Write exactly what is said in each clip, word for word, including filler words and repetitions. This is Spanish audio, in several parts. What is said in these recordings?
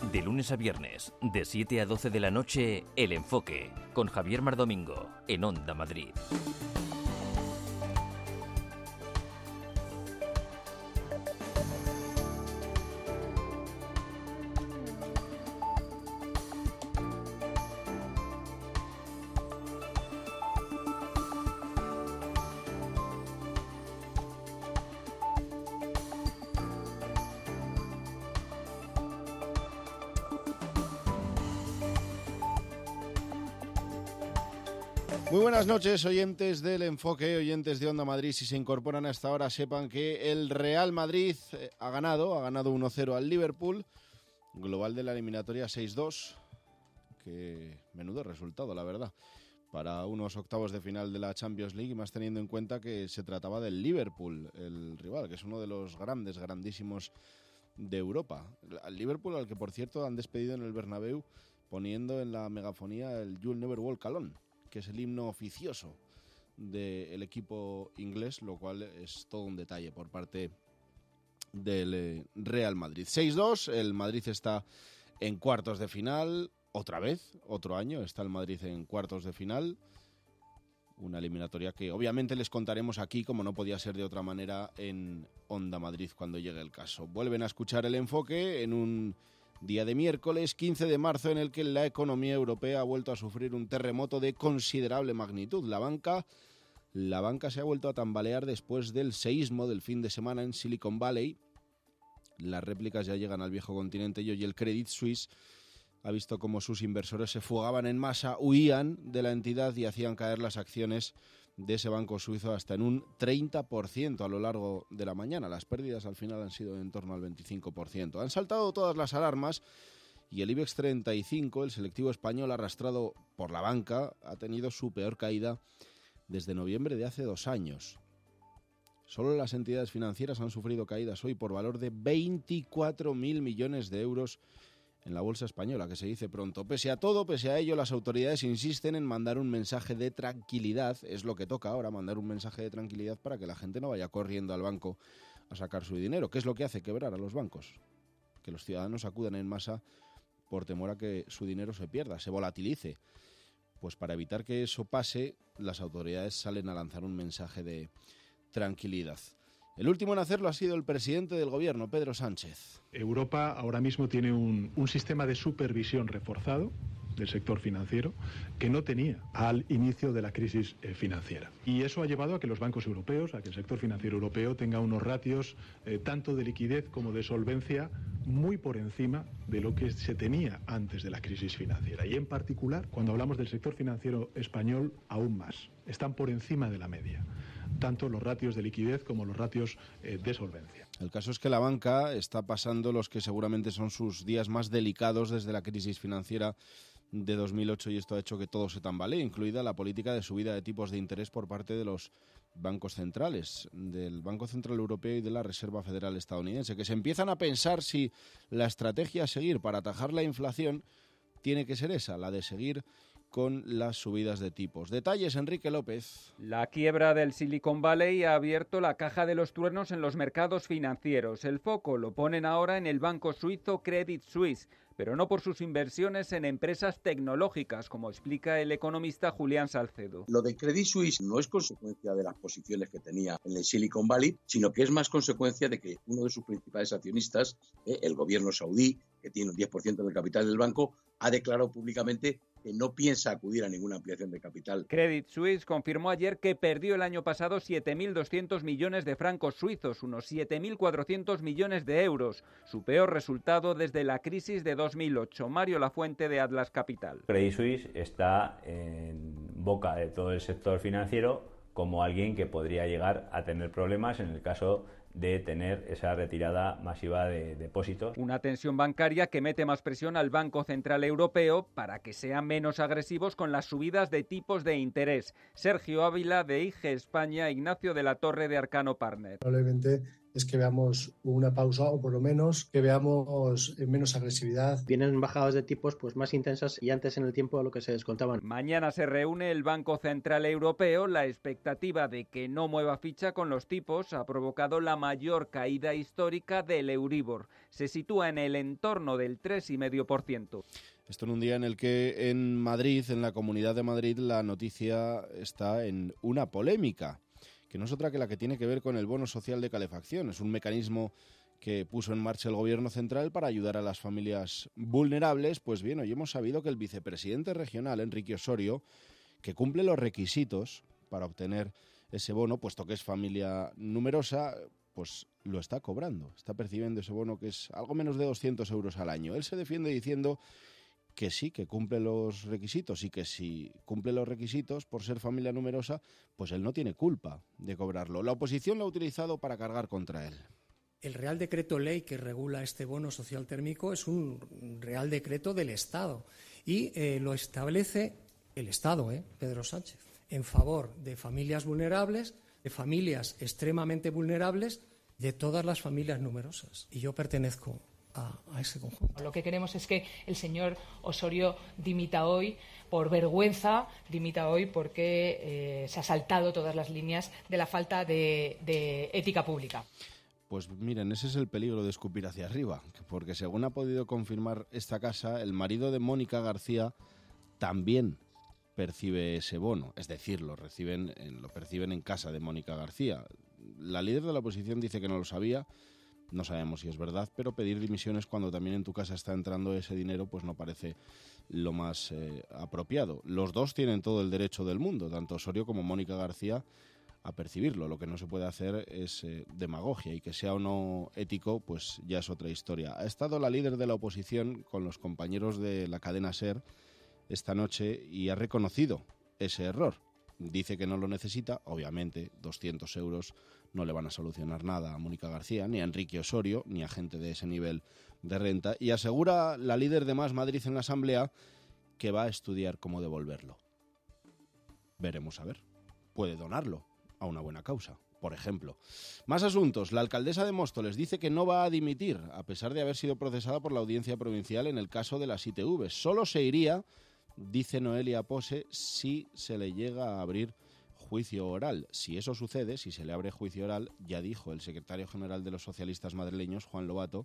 De lunes a viernes, de siete a doce de la noche, El Enfoque, con Javier Mardomingo, en Onda Madrid. Muy buenas noches, oyentes del Enfoque, oyentes de Onda Madrid. Si se incorporan a esta hora, sepan que el Real Madrid ha ganado, ha ganado uno cero al Liverpool. Global de la eliminatoria seis dos. Que menudo resultado, la verdad, para unos octavos de final de la Champions League, y más teniendo en cuenta que se trataba del Liverpool, el rival, que es uno de los grandes, grandísimos de Europa. Al Liverpool, al que por cierto han despedido en el Bernabéu poniendo en la megafonía el You'll Never Walk Alone, que es el himno oficioso del equipo inglés, lo cual es todo un detalle por parte del Real Madrid. seis dos, el Madrid está en cuartos de final, otra vez, otro año, está el Madrid en cuartos de final, una eliminatoria que obviamente les contaremos aquí, como no podía ser de otra manera, en Onda Madrid cuando llegue el caso. Vuelven a escuchar El Enfoque en un día de miércoles quince de marzo, en el que la economía europea ha vuelto a sufrir un terremoto de considerable magnitud. La banca, la banca se ha vuelto a tambalear después del seísmo del fin de semana en Silicon Valley. Las réplicas ya llegan al viejo continente y hoy el Credit Suisse ha visto cómo sus inversores se fugaban en masa, huían de la entidad y hacían caer las acciones de ese banco suizo hasta en un treinta por ciento a lo largo de la mañana. Las pérdidas al final han sido en torno al veinticinco por ciento. Han saltado todas las alarmas y el IBEX treinta y cinco, el selectivo español arrastrado por la banca, ha tenido su peor caída desde noviembre de hace dos años. Solo las entidades financieras han sufrido caídas hoy por valor de veinticuatro mil millones de euros en la bolsa española, que se dice pronto. Pese a todo, pese a ello, las autoridades insisten en mandar un mensaje de tranquilidad. Es lo que toca ahora, mandar un mensaje de tranquilidad para que la gente no vaya corriendo al banco a sacar su dinero. ¿Qué es lo que hace quebrar a los bancos? Que los ciudadanos acudan en masa por temor a que su dinero se pierda, se volatilice. Pues para evitar que eso pase, las autoridades salen a lanzar un mensaje de tranquilidad. El último en hacerlo ha sido el presidente del gobierno, Pedro Sánchez. Europa ahora mismo tiene un, un sistema de supervisión reforzado del sector financiero que no tenía al inicio de la crisis eh, financiera. Y eso ha llevado a que los bancos europeos, a que el sector financiero europeo tenga unos ratios eh, tanto de liquidez como de solvencia muy por encima de lo que se tenía antes de la crisis financiera. Y en particular, cuando hablamos del sector financiero español, aún más. Están por encima de la media, tanto los ratios de liquidez como los ratios eh, de solvencia. El caso es que la banca está pasando los que seguramente son sus días más delicados desde la crisis financiera de dos mil ocho, y esto ha hecho que todo se tambalee, incluida la política de subida de tipos de interés por parte de los bancos centrales, del Banco Central Europeo y de la Reserva Federal estadounidense, que se empiezan a pensar si la estrategia a seguir para atajar la inflación tiene que ser esa, la de seguir con las subidas de tipos. Detalles, Enrique López. La quiebra del Silicon Valley ha abierto la caja de los truenos en los mercados financieros. El foco lo ponen ahora en el banco suizo Credit Suisse, pero no por sus inversiones en empresas tecnológicas, como explica el economista Julián Salcedo. Lo de Credit Suisse no es consecuencia de las posiciones que tenía en el Silicon Valley, sino que es más consecuencia de que uno de sus principales accionistas, eh, el gobierno saudí, que tiene un diez por ciento del capital del banco, ha declarado públicamente que no piensa acudir a ninguna ampliación de capital. Credit Suisse confirmó ayer que perdió el año pasado siete mil doscientos millones de francos suizos, unos siete mil cuatrocientos millones de euros, su peor resultado desde la crisis de dos mil ocho. Mario Lafuente, de Atlas Capital. Credit Suisse está en boca de todo el sector financiero como alguien que podría llegar a tener problemas en el caso de tener esa retirada masiva de depósitos. Una tensión bancaria que mete más presión al Banco Central Europeo para que sean menos agresivos con las subidas de tipos de interés. Sergio Ávila, de I G España, Ignacio de la Torre, de Arcano Partner. Probablemente es que veamos una pausa o por lo menos que veamos menos agresividad. Vienen bajadas de tipos pues más intensas y antes en el tiempo a lo que se descontaban. Mañana se reúne el Banco Central Europeo. La expectativa de que no mueva ficha con los tipos ha provocado la mayor caída histórica del Euribor. Se sitúa en el entorno del tres coma cinco por ciento. Esto en un día en el que en Madrid, en la Comunidad de Madrid, la noticia está en una polémica, que no es otra que la que tiene que ver con el bono social de calefacción. Es un mecanismo que puso en marcha el Gobierno central para ayudar a las familias vulnerables. Pues bien, hoy hemos sabido que el vicepresidente regional, Enrique Osorio, que cumple los requisitos para obtener ese bono, puesto que es familia numerosa, pues lo está cobrando. Está percibiendo ese bono, que es algo menos de doscientos euros al año. Él se defiende diciendo que sí, que cumple los requisitos y que si cumple los requisitos por ser familia numerosa, pues él no tiene culpa de cobrarlo. La oposición lo ha utilizado para cargar contra él. El Real Decreto Ley que regula este bono social térmico es un Real Decreto del Estado y eh, lo establece el Estado, eh, Pedro Sánchez, en favor de familias vulnerables, de familias extremadamente vulnerables, de todas las familias numerosas. Y yo pertenezco A, a ese conjunto. Lo que queremos es que el señor Osorio dimita hoy por vergüenza, dimita hoy porque eh, se ha saltado todas las líneas de la falta de, de ética pública. Pues miren, ese es el peligro de escupir hacia arriba, porque según ha podido confirmar esta casa, el marido de Mónica García también percibe ese bono, es decir, lo reciben, lo perciben en casa de Mónica García. La líder de la oposición dice que no lo sabía. No sabemos si es verdad, pero pedir dimisiones cuando también en tu casa está entrando ese dinero pues no parece lo más eh, apropiado. Los dos tienen todo el derecho del mundo, tanto Osorio como Mónica García, a percibirlo. Lo que no se puede hacer es eh, demagogia, y que sea o no ético pues ya es otra historia. Ha estado la líder de la oposición con los compañeros de la cadena SER esta noche y ha reconocido ese error. Dice que no lo necesita, obviamente doscientos euros no le van a solucionar nada a Mónica García, ni a Enrique Osorio, ni a gente de ese nivel de renta, y asegura la líder de Más Madrid en la Asamblea que va a estudiar cómo devolverlo. Veremos a ver. Puede donarlo a una buena causa, por ejemplo. Más asuntos. La alcaldesa de Móstoles dice que no va a dimitir, a pesar de haber sido procesada por la Audiencia Provincial en el caso de las I T V. Solo se iría, dice Noelia Pose, si se le llega a abrir juicio oral. Si eso sucede, si se le abre juicio oral, ya dijo el secretario general de los socialistas madrileños, Juan Lobato,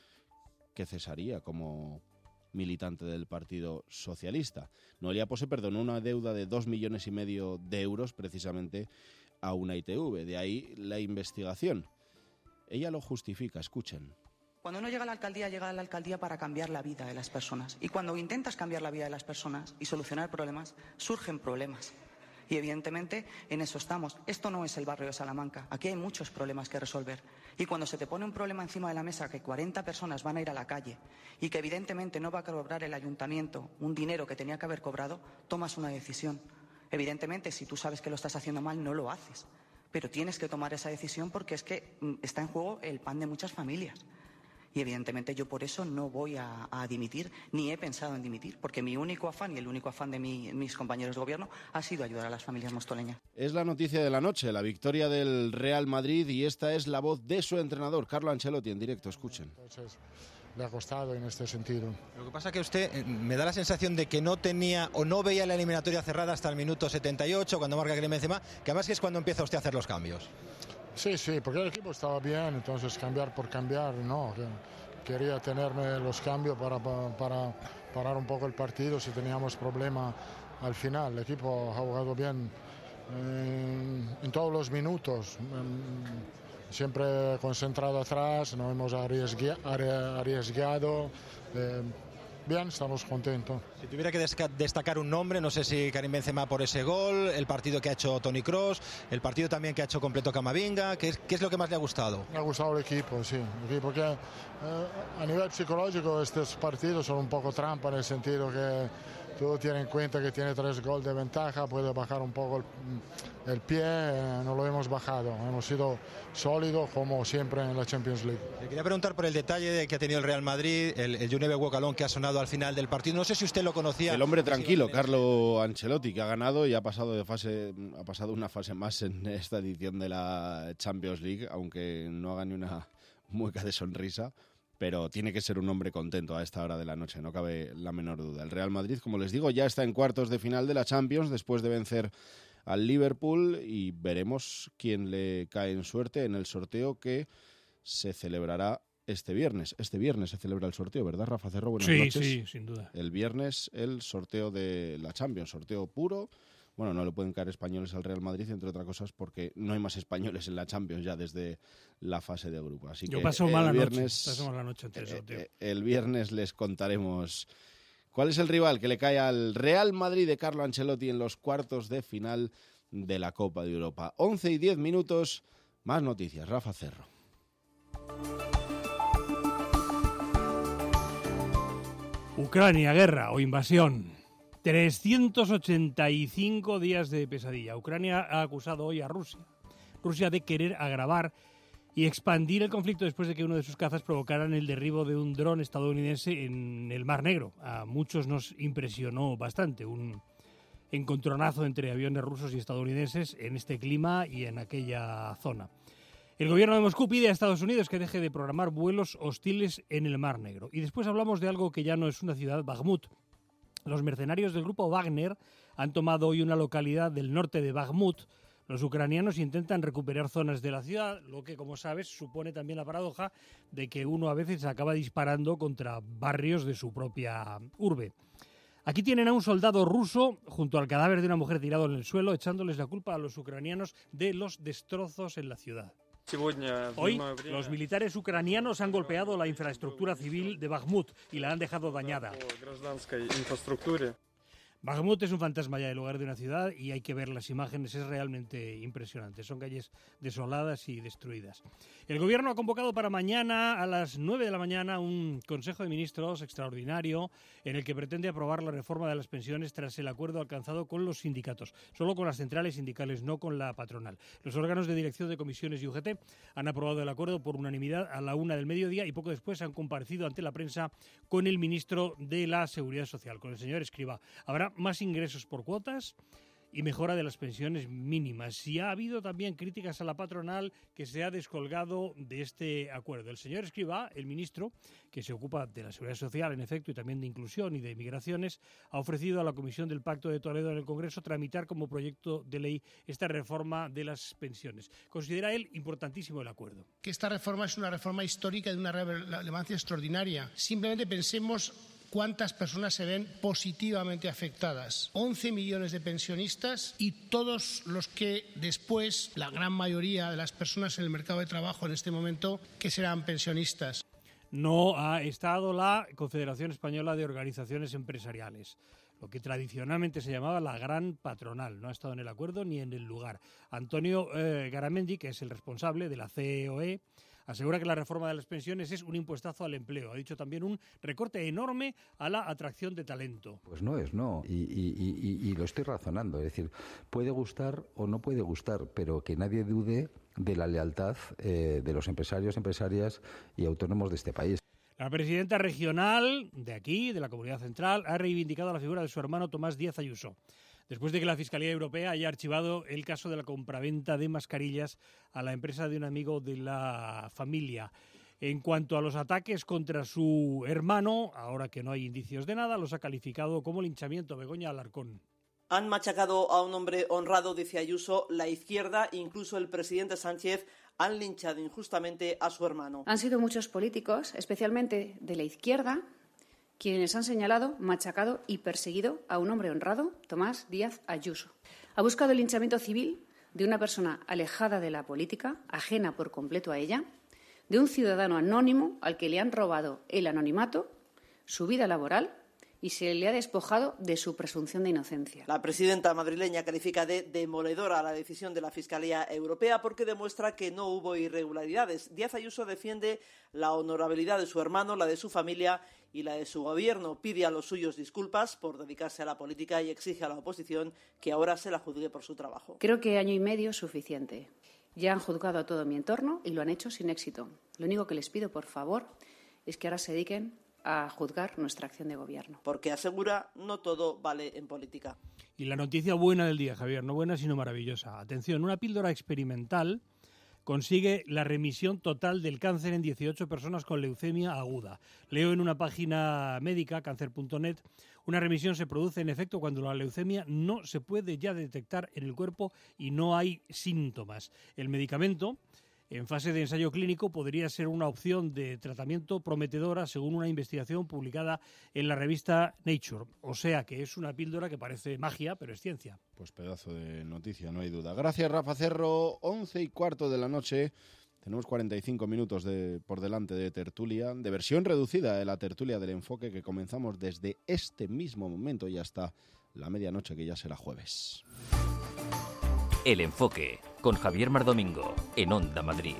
que cesaría como militante del Partido Socialista. Noelia Pose perdonó una deuda de dos millones y medio de euros precisamente a una I T V. De ahí la investigación. Ella lo justifica, escuchen. Cuando uno llega a la alcaldía, llega a la alcaldía para cambiar la vida de las personas. Y cuando intentas cambiar la vida de las personas y solucionar problemas, surgen problemas. Y evidentemente en eso estamos. Esto no es el barrio de Salamanca. Aquí hay muchos problemas que resolver. Y cuando se te pone un problema encima de la mesa, que cuarenta personas van a ir a la calle y que evidentemente no va a cobrar el ayuntamiento un dinero que tenía que haber cobrado, tomas una decisión. Evidentemente, si tú sabes que lo estás haciendo mal, no lo haces. Pero tienes que tomar esa decisión porque es que está en juego el pan de muchas familias. Y evidentemente yo por eso no voy a, a dimitir, ni he pensado en dimitir, porque mi único afán y el único afán de mi, mis compañeros de gobierno ha sido ayudar a las familias mostoleñas. Es la noticia de la noche, la victoria del Real Madrid, y esta es la voz de su entrenador, Carlo Ancelotti, en directo, escuchen. Entonces, le ha costado en este sentido. Lo que pasa es que usted eh, me da la sensación de que no tenía o no veía la eliminatoria cerrada hasta el minuto setenta y ocho, cuando marca Karim Benzema, que además que es cuando empieza usted a hacer los cambios. Sí, sí, porque el equipo estaba bien, entonces cambiar por cambiar, no. Quería tenerme los cambios para, para, para parar un poco el partido si teníamos problema al final. El equipo ha jugado bien eh, en todos los minutos, eh, siempre concentrado atrás, no hemos arriesga, arriesgado. Eh, Bien, estamos contentos. Si tuviera que destacar un nombre, no sé si Karim Benzema por ese gol, el partido que ha hecho Toni Kroos, el partido también que ha hecho completo Camavinga, ¿qué es, qué es lo que más le ha gustado? Me ha gustado el equipo, sí, porque eh, a nivel psicológico estos partidos son un poco trampa en el sentido que todo tiene en cuenta que tiene tres goles de ventaja, puede bajar un poco el, el pie, eh, no lo hemos bajado, hemos sido sólidos como siempre en la Champions League. Le quería preguntar por el detalle que ha tenido el Real Madrid, el, el Junior Guacalón que ha sonado al final del partido, no sé si usted lo conocía. El hombre tranquilo, Carlo Ancelotti, que ha ganado y ha pasado de fase, ha pasado una fase más en esta edición de la Champions League, aunque no haga ni una mueca de sonrisa. Pero tiene que ser un hombre contento a esta hora de la noche, no cabe la menor duda. El Real Madrid, como les digo, ya está en cuartos de final de la Champions después de vencer al Liverpool y veremos quién le cae en suerte en el sorteo que se celebrará este viernes. Este viernes se celebra el sorteo, ¿verdad, Rafa Cerro? Buenas sí, noches. Sí, sin duda. El viernes el sorteo de la Champions, sorteo puro. Bueno, no le pueden caer españoles al Real Madrid, entre otras cosas, porque no hay más españoles en la Champions ya desde la fase de grupo. Así Yo que paso el mala viernes, noche, paso mala noche ante eso, tío. Eh, el viernes les contaremos cuál es el rival que le cae al Real Madrid de Carlo Ancelotti en los cuartos de final de la Copa de Europa. once y diez minutos, más noticias. Rafa Cerro. Ucrania, guerra o invasión. trescientos ochenta y cinco días de pesadilla. Ucrania ha acusado hoy a Rusia. Rusia de querer agravar y expandir el conflicto después de que uno de sus cazas provocara el derribo de un dron estadounidense en el Mar Negro. A muchos nos impresionó bastante un encontronazo entre aviones rusos y estadounidenses en este clima y en aquella zona. El gobierno de Moscú pide a Estados Unidos que deje de programar vuelos hostiles en el Mar Negro. Y después hablamos de algo que ya no es una ciudad, Bakhmut. Los mercenarios del grupo Wagner han tomado hoy una localidad del norte de Bakhmut. Los ucranianos intentan recuperar zonas de la ciudad, lo que, como sabes, supone también la paradoja de que uno a veces acaba disparando contra barrios de su propia urbe. Aquí tienen a un soldado ruso junto al cadáver de una mujer tirado en el suelo, echándoles la culpa a los ucranianos de los destrozos en la ciudad. Hoy, los militares ucranianos han golpeado la infraestructura civil de Bakhmut y la han dejado dañada. Bakhmut es un fantasma ya del lugar de una ciudad y hay que ver las imágenes, es realmente impresionante. Son calles desoladas y destruidas. El gobierno ha convocado para mañana a las nueve de la mañana un Consejo de Ministros extraordinario en el que pretende aprobar la reforma de las pensiones tras el acuerdo alcanzado con los sindicatos, solo con las centrales sindicales, no con la patronal. Los órganos de dirección de comisiones y U G T han aprobado el acuerdo por unanimidad a la una del mediodía y poco después han comparecido ante la prensa con el ministro de la Seguridad Social, con el señor Escrivá. Habrá más ingresos por cuotas y mejora de las pensiones mínimas. Y ha habido también críticas a la patronal que se ha descolgado de este acuerdo. El señor Escrivá, el ministro, que se ocupa de la seguridad social, en efecto, y también de inclusión y de migraciones, ha ofrecido a la Comisión del Pacto de Toledo en el Congreso tramitar como proyecto de ley esta reforma de las pensiones. Considera él importantísimo el acuerdo. Que esta reforma es una reforma histórica de una relevancia extraordinaria. Simplemente pensemos cuántas personas se ven positivamente afectadas. once millones de pensionistas y todos los que después, la gran mayoría de las personas en el mercado de trabajo en este momento, que serán pensionistas. No ha estado la Confederación Española de Organizaciones Empresariales, lo que tradicionalmente se llamaba la gran patronal. No ha estado en el acuerdo ni en el lugar. Antonio eh, Garamendi, que es el responsable de la C O E, asegura que la reforma de las pensiones es un impuestazo al empleo. Ha dicho también un recorte enorme a la atracción de talento. Pues no es, no. Y, y, y, y lo estoy razonando. Es decir, puede gustar o no puede gustar, pero que nadie dude de la lealtad eh, de los empresarios, empresarias y autónomos de este país. La presidenta regional de aquí, de la Comunidad Central, ha reivindicado la figura de su hermano Tomás Díaz Ayuso, después de que la Fiscalía Europea haya archivado el caso de la compraventa de mascarillas a la empresa de un amigo de la familia. En cuanto a los ataques contra su hermano, ahora que no hay indicios de nada, los ha calificado como linchamiento. Begoña Alarcón. Han machacado a un hombre honrado, dice Ayuso, la izquierda, incluso el presidente Sánchez, han linchado injustamente a su hermano. Han sido muchos políticos, especialmente de la izquierda, quienes han señalado, machacado y perseguido a un hombre honrado, Tomás Díaz Ayuso. Ha buscado el linchamiento civil de una persona alejada de la política, ajena por completo a ella, de un ciudadano anónimo al que le han robado el anonimato, su vida laboral y se le ha despojado de su presunción de inocencia. La presidenta madrileña califica de demoledora la decisión de la Fiscalía Europea porque demuestra que no hubo irregularidades. Díaz Ayuso defiende la honorabilidad de su hermano, la de su familia y la de su gobierno. Pide a los suyos disculpas por dedicarse a la política y exige a la oposición que ahora se la juzgue por su trabajo. Creo que año y medio es suficiente. Ya han juzgado a todo mi entorno y lo han hecho sin éxito. Lo único que les pido, por favor, es que ahora se dediquen a juzgar nuestra acción de gobierno. Porque asegura, no todo vale en política. Y la noticia buena del día, Javier, no buena sino maravillosa. Atención, una píldora experimental consigue la remisión total del cáncer en dieciocho personas con leucemia aguda. Leo en una página médica, cáncer punto net, una remisión se produce en efecto cuando la leucemia no se puede ya detectar en el cuerpo y no hay síntomas. El medicamento, en fase de ensayo clínico, podría ser una opción de tratamiento prometedora según una investigación publicada en la revista Nature. O sea que es una píldora que parece magia, pero es ciencia. Pues pedazo de noticia, no hay duda. Gracias, Rafa Cerro. Once y cuarto de la noche. Tenemos cuarenta y cinco minutos de, por delante de tertulia, de versión reducida de la tertulia del Enfoque, que comenzamos desde este mismo momento y hasta la medianoche, que ya será jueves. El Enfoque, con Javier Mardomingo, en Onda Madrid.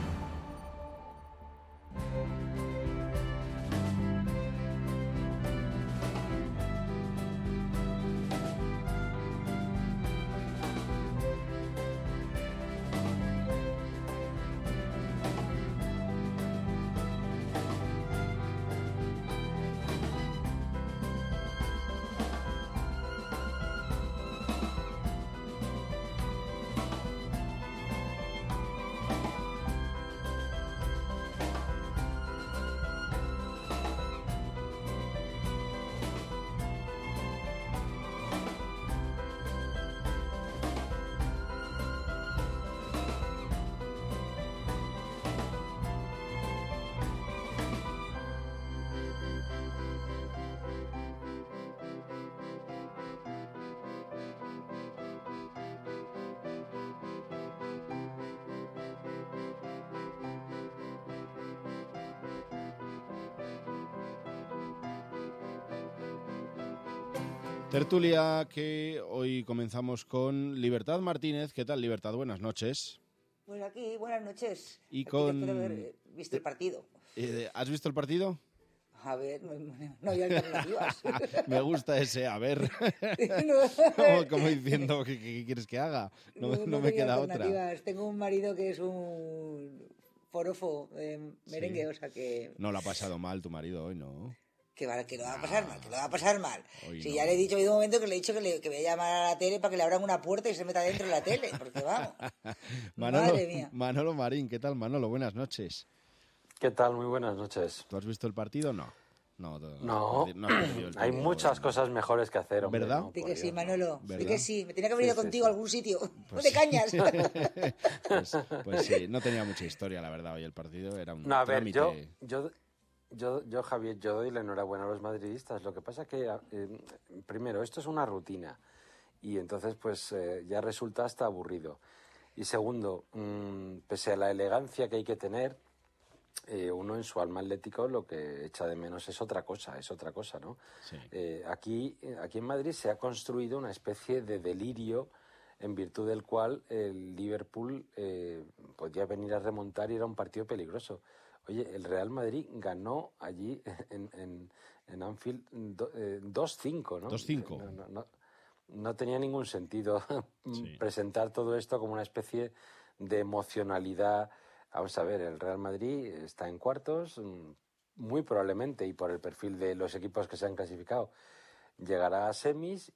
Tertulia que hoy comenzamos con Libertad Martínez. ¿Qué tal, Libertad? Buenas noches. Pues aquí, buenas noches. Y Aquí con... después de haber visto el partido. Eh, ¿Has visto el partido? A ver, no, no hay alternativas. Me gusta ese, a ver. No, como, como diciendo, ¿qué, qué quieres que haga? No, no, no, no me queda otra. Tengo un marido que es un forofo de merengue, sí. O sea que... No lo ha pasado mal tu marido hoy, ¿no? Que, va, que lo va a pasar mal, que lo va a pasar mal. Hoy si no. Ya le he dicho, ha habido un momento que le he dicho que, le, que voy a llamar a la tele para que le abran una puerta y se meta dentro de la tele, porque vamos. Manolo, Madre mía. Manolo Marín, ¿qué tal, Manolo? Buenas noches. ¿Qué tal? Muy buenas noches. ¿Tú has visto el partido? No. No, no, no, no has perdido el hay muchas cosas mejores que hacer, hombre. ¿Verdad? No, Di que sí, Dios, Manolo, no. di que sí. Me tenía que haber ido sí, contigo sí, sí. a algún sitio. Pues no te cañas. pues, pues sí, no tenía mucha historia, la verdad, hoy el partido era un no, a ver, trámite... yo... yo... Yo, yo, Javier, yo doy la enhorabuena a los madridistas. Lo que pasa es que, eh, primero, esto es una rutina y entonces pues eh, ya resulta hasta aburrido. Y segundo, mmm, pese a la elegancia que hay que tener, eh, uno en su alma atlético lo que echa de menos es otra cosa, es otra cosa, ¿no? Sí. Eh, aquí, aquí en Madrid se ha construido una especie de delirio en virtud del cual el Liverpool eh, podía venir a remontar y era un partido peligroso. Oye, el Real Madrid ganó allí en, en, en Anfield do, eh, dos cinco, ¿no? dos cinco. No, no, no, no tenía ningún sentido sí. presentar todo esto como una especie de emocionalidad. Vamos a ver, el Real Madrid está en cuartos, muy probablemente, y por el perfil de los equipos que se han clasificado, llegará a semis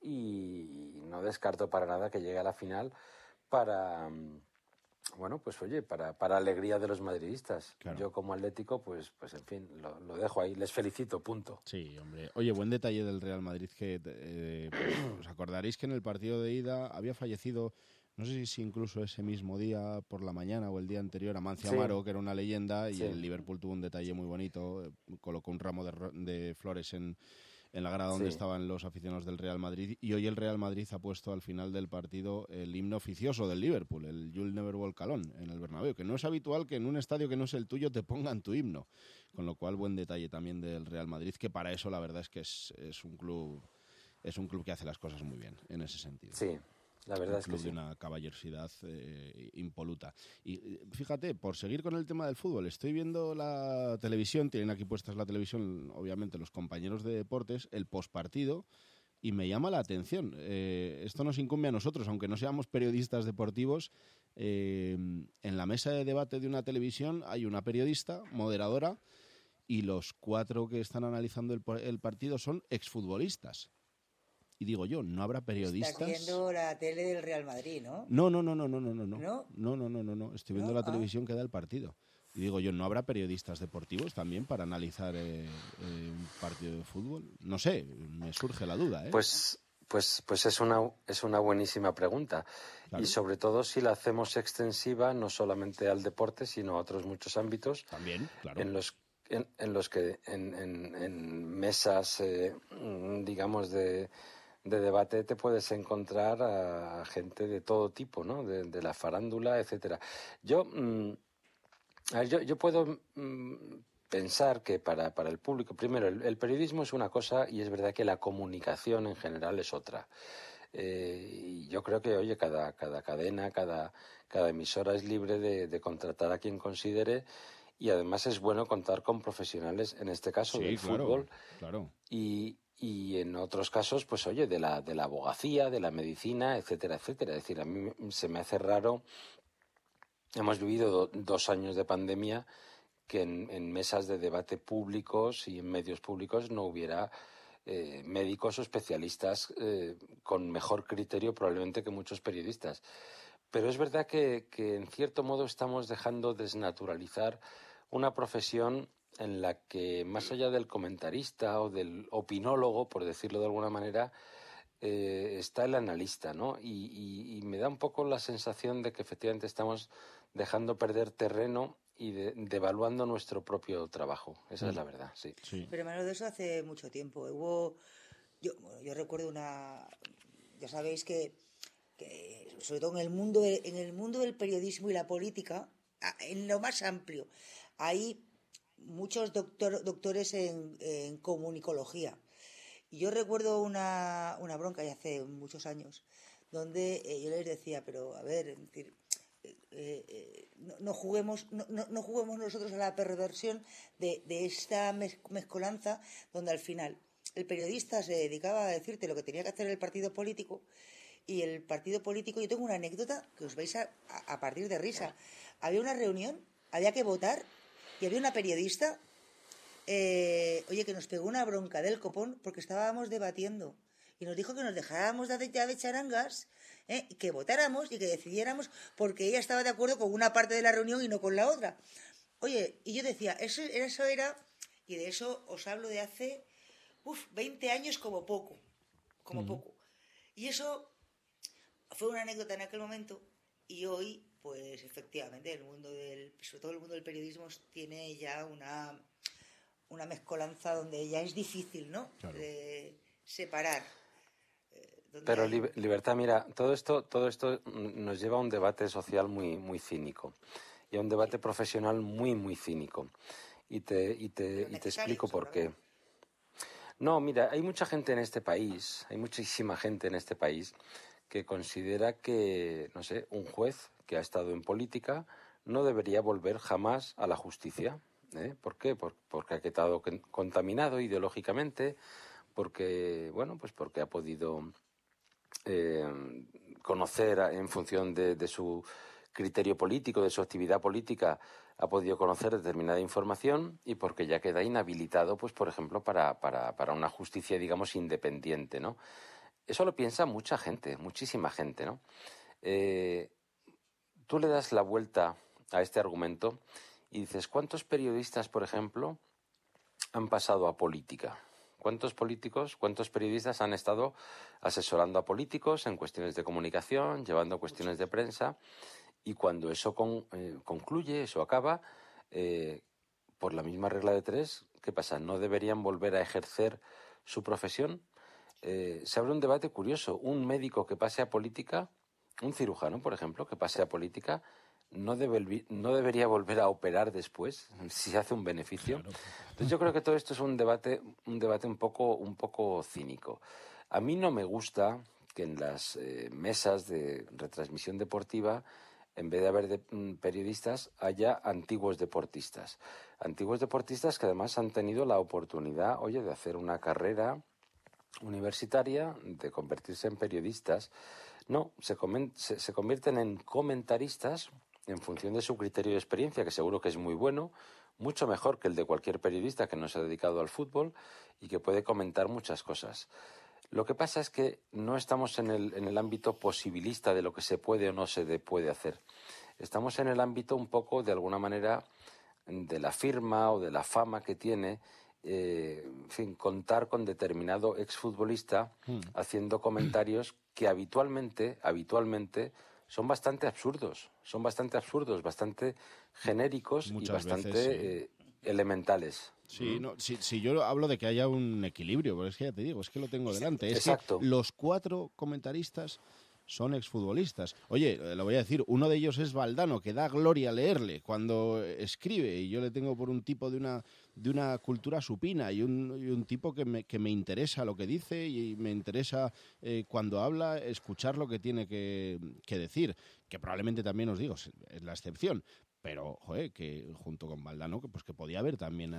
y no descarto para nada que llegue a la final para... Bueno, pues oye, para, para alegría de los madridistas. Claro. Yo como atlético, pues, pues en fin, lo, lo dejo ahí. Les felicito, punto. Sí, hombre. Oye, buen detalle del Real Madrid que eh, pues, os acordaréis que en el partido de ida había fallecido, no sé si incluso ese mismo día por la mañana o el día anterior, Amancio sí. Amaro, que era una leyenda, y sí. el Liverpool tuvo un detalle muy bonito, colocó un ramo de, de flores en... en la grada donde Sí. estaban los aficionados del Real Madrid, y hoy el Real Madrid ha puesto al final del partido el himno oficioso del Liverpool, el You'll Never Walk Alone, en el Bernabéu, que no es habitual que en un estadio que no es el tuyo te pongan tu himno, con lo cual buen detalle también del Real Madrid, que para eso la verdad es que es, es un club es un club que hace las cosas muy bien en ese sentido. Sí. La verdad un es que club sí. de una caballerosidad eh, impoluta. Y fíjate, por seguir con el tema del fútbol, estoy viendo la televisión, tienen aquí puestas la televisión, obviamente, los compañeros de deportes, el postpartido, y me llama la atención. Eh, esto nos incumbe a nosotros, aunque no seamos periodistas deportivos. Eh, en la mesa de debate de una televisión hay una periodista, moderadora, y los cuatro que están analizando el, el partido son exfutbolistas. Y digo yo, ¿no habrá periodistas? Estás viendo la tele del Real Madrid, ¿no? No, no, no, no, no, no, no. ¿No? No, no, no, no, no. Estoy viendo ¿No? la televisión que da el partido. Y digo yo, ¿no habrá periodistas deportivos también para analizar eh, eh, un partido de fútbol? No sé, me surge la duda, ¿eh? Pues, pues, pues es una, es una buenísima pregunta. Claro. Y sobre todo si la hacemos extensiva no solamente al deporte, sino a otros muchos ámbitos. También, claro. En los, en, en los que en, en, en mesas, eh, digamos, de... de debate te puedes encontrar a gente de todo tipo, ¿no? De, de la farándula, etcétera. Yo, mmm, a ver, yo, yo puedo mmm, pensar que para, para el público, primero, el, el periodismo es una cosa y es verdad que la comunicación en general es otra. Eh, y yo creo que, oye, cada, cada cadena, cada, cada emisora es libre de, de contratar a quien considere, y además es bueno contar con profesionales, en este caso sí, del claro, fútbol, claro. y y en otros casos, pues oye, de la, de la abogacía, de la medicina, etcétera, etcétera. Es decir, a mí se me hace raro, hemos vivido do, dos años de pandemia, que en, en mesas de debate públicos y en medios públicos no hubiera eh, médicos o especialistas eh, con mejor criterio probablemente que muchos periodistas. Pero es verdad que, que en cierto modo estamos dejando desnaturalizar una profesión en la que, más allá del comentarista o del opinólogo, por decirlo de alguna manera, eh, está el analista, ¿no? Y, y, y me da un poco la sensación de que efectivamente estamos dejando perder terreno y de, devaluando nuestro propio trabajo. Esa mm. es la verdad, sí. sí. Pero menos de eso hace mucho tiempo. Hubo, yo, bueno, yo recuerdo una, ya sabéis que, que sobre todo en el mundo, en el mundo del periodismo y la política, en lo más amplio, hay muchos doctor, doctores en, en comunicología. Y yo recuerdo una, una bronca ya hace muchos años, donde eh, yo les decía, pero a ver, es decir, eh, eh, no, no, juguemos, no, no, no juguemos nosotros a la perversión de, de esta mez, mezcolanza, donde al final el periodista se dedicaba a decirte lo que tenía que hacer el partido político, y el partido político, yo tengo una anécdota que os vais a, a, a partir de risa. Había una reunión, había que votar, y había una periodista, eh, oye, que nos pegó una bronca del copón porque estábamos debatiendo. Y nos dijo que nos dejáramos de, ya de charangas, eh, que votáramos y que decidiéramos, porque ella estaba de acuerdo con una parte de la reunión y no con la otra. Oye, y yo decía, eso, eso era, y de eso os hablo de hace uf, veinte años como poco, como uh-huh. poco. Y eso fue una anécdota en aquel momento, y hoy... pues efectivamente el mundo del, sobre todo el mundo del periodismo tiene ya una una mezcolanza donde ya es difícil, ¿no? Claro. De separar. Eh, Pero hay... li- Libertad, mira, todo esto todo esto nos lleva a un debate social muy muy cínico y a un debate profesional muy muy cínico. Y te y te y te explico por qué. No, mira, hay mucha gente en este país, hay muchísima gente en este país que considera que, no sé, un juez que ha estado en política no debería volver jamás a la justicia. ¿eh? ¿Por qué? Por, porque ha quedado contaminado ideológicamente, porque, bueno, pues porque ha podido eh, conocer en función de, de su criterio político, de su actividad política, ha podido conocer determinada información y porque ya queda inhabilitado, pues, por ejemplo, para, para, para una justicia, digamos, independiente, ¿no? Eso lo piensa mucha gente, muchísima gente, ¿no? Eh, tú le das la vuelta a este argumento y dices, ¿cuántos periodistas, por ejemplo, han pasado a política? ¿Cuántos políticos, cuántos periodistas han estado asesorando a políticos en cuestiones de comunicación, llevando cuestiones de prensa? Y cuando eso con, eh, concluye, eso acaba, eh, por la misma regla de tres, ¿qué pasa? ¿No deberían volver a ejercer su profesión, eh, se abre un debate curioso. Un médico que pase a política, un cirujano, por ejemplo, que pase a política, no, debe, no debería volver a operar después si hace un beneficio. Claro. Entonces yo creo que todo esto es un debate, un debate un poco, un poco cínico. A mí no me gusta que en las eh, mesas de retransmisión deportiva, en vez de haber de, mm, periodistas, haya antiguos deportistas. Antiguos deportistas que además han tenido la oportunidad, oye, de hacer una carrera universitaria, de convertirse en periodistas. No, se, comen, se, se convierten en comentaristas en función de su criterio de experiencia, que seguro que es muy bueno, mucho mejor que el de cualquier periodista que no se ha dedicado al fútbol y que puede comentar muchas cosas. Lo que pasa es que no estamos en el, en el ámbito posibilista de lo que se puede o no se de, puede hacer. Estamos en el ámbito un poco, de alguna manera, de la firma o de la fama que tiene, eh, en fin, contar con determinado exfutbolista mm. haciendo comentarios que habitualmente, habitualmente son bastante absurdos, son bastante absurdos, bastante genéricos Muchas y bastante veces, sí. eh, elementales. Sí, no, si, si yo hablo de que haya un equilibrio, porque es que ya te digo, es que lo tengo delante. Es Exacto. que los cuatro comentaristas son exfutbolistas. Oye, lo voy a decir, uno de ellos es Valdano, que da gloria leerle cuando escribe, y yo le tengo por un tipo de una, de una cultura supina y un, y un tipo que me, que me interesa lo que dice y me interesa eh, cuando habla escuchar lo que tiene que, que decir, que probablemente también os digo, es la excepción. Pero, joder, que junto con Valdano, que, pues que podía haber también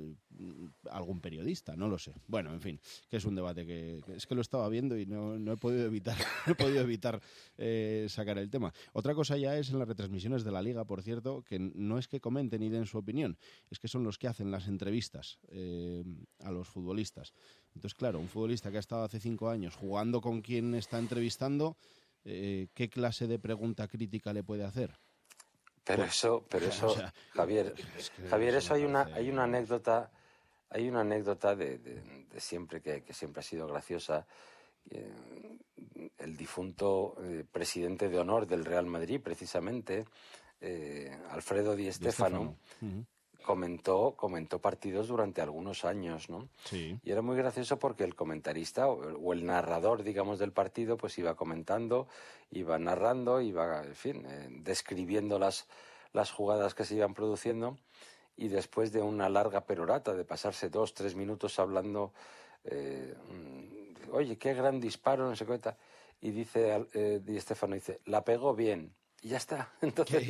eh, algún periodista, no lo sé. Bueno, en fin, que es un debate que, que es que lo estaba viendo y no, no he podido evitar, no he podido evitar eh, sacar el tema. Otra cosa ya es en las retransmisiones de la Liga, por cierto, que no es que comenten y den su opinión, es que son los que hacen las entrevistas eh, a los futbolistas. Entonces, claro, un futbolista que ha estado hace cinco años jugando con quien está entrevistando, eh, ¿qué clase de pregunta crítica le puede hacer? Pero eso, pero eso, o sea, Javier, es que Javier, eso hay una, hay una anécdota, hay una anécdota de, de, de siempre que, que siempre ha sido graciosa. Eh, el difunto eh, presidente de honor del Real Madrid, precisamente, eh, Alfredo Di Stéfano, uh-huh. comentó, comentó partidos durante algunos años, ¿no? Sí. Y era muy gracioso porque el comentarista o, o el narrador, digamos, del partido, pues iba comentando, iba narrando, iba, en fin, eh, describiendo las, las jugadas que se iban produciendo, y después de una larga perorata de pasarse dos, tres minutos hablando, eh, oye, qué gran disparo, no sé qué tal, y dice eh, Di Stéfano, dice, la pegó bien. Y ya está. Entonces,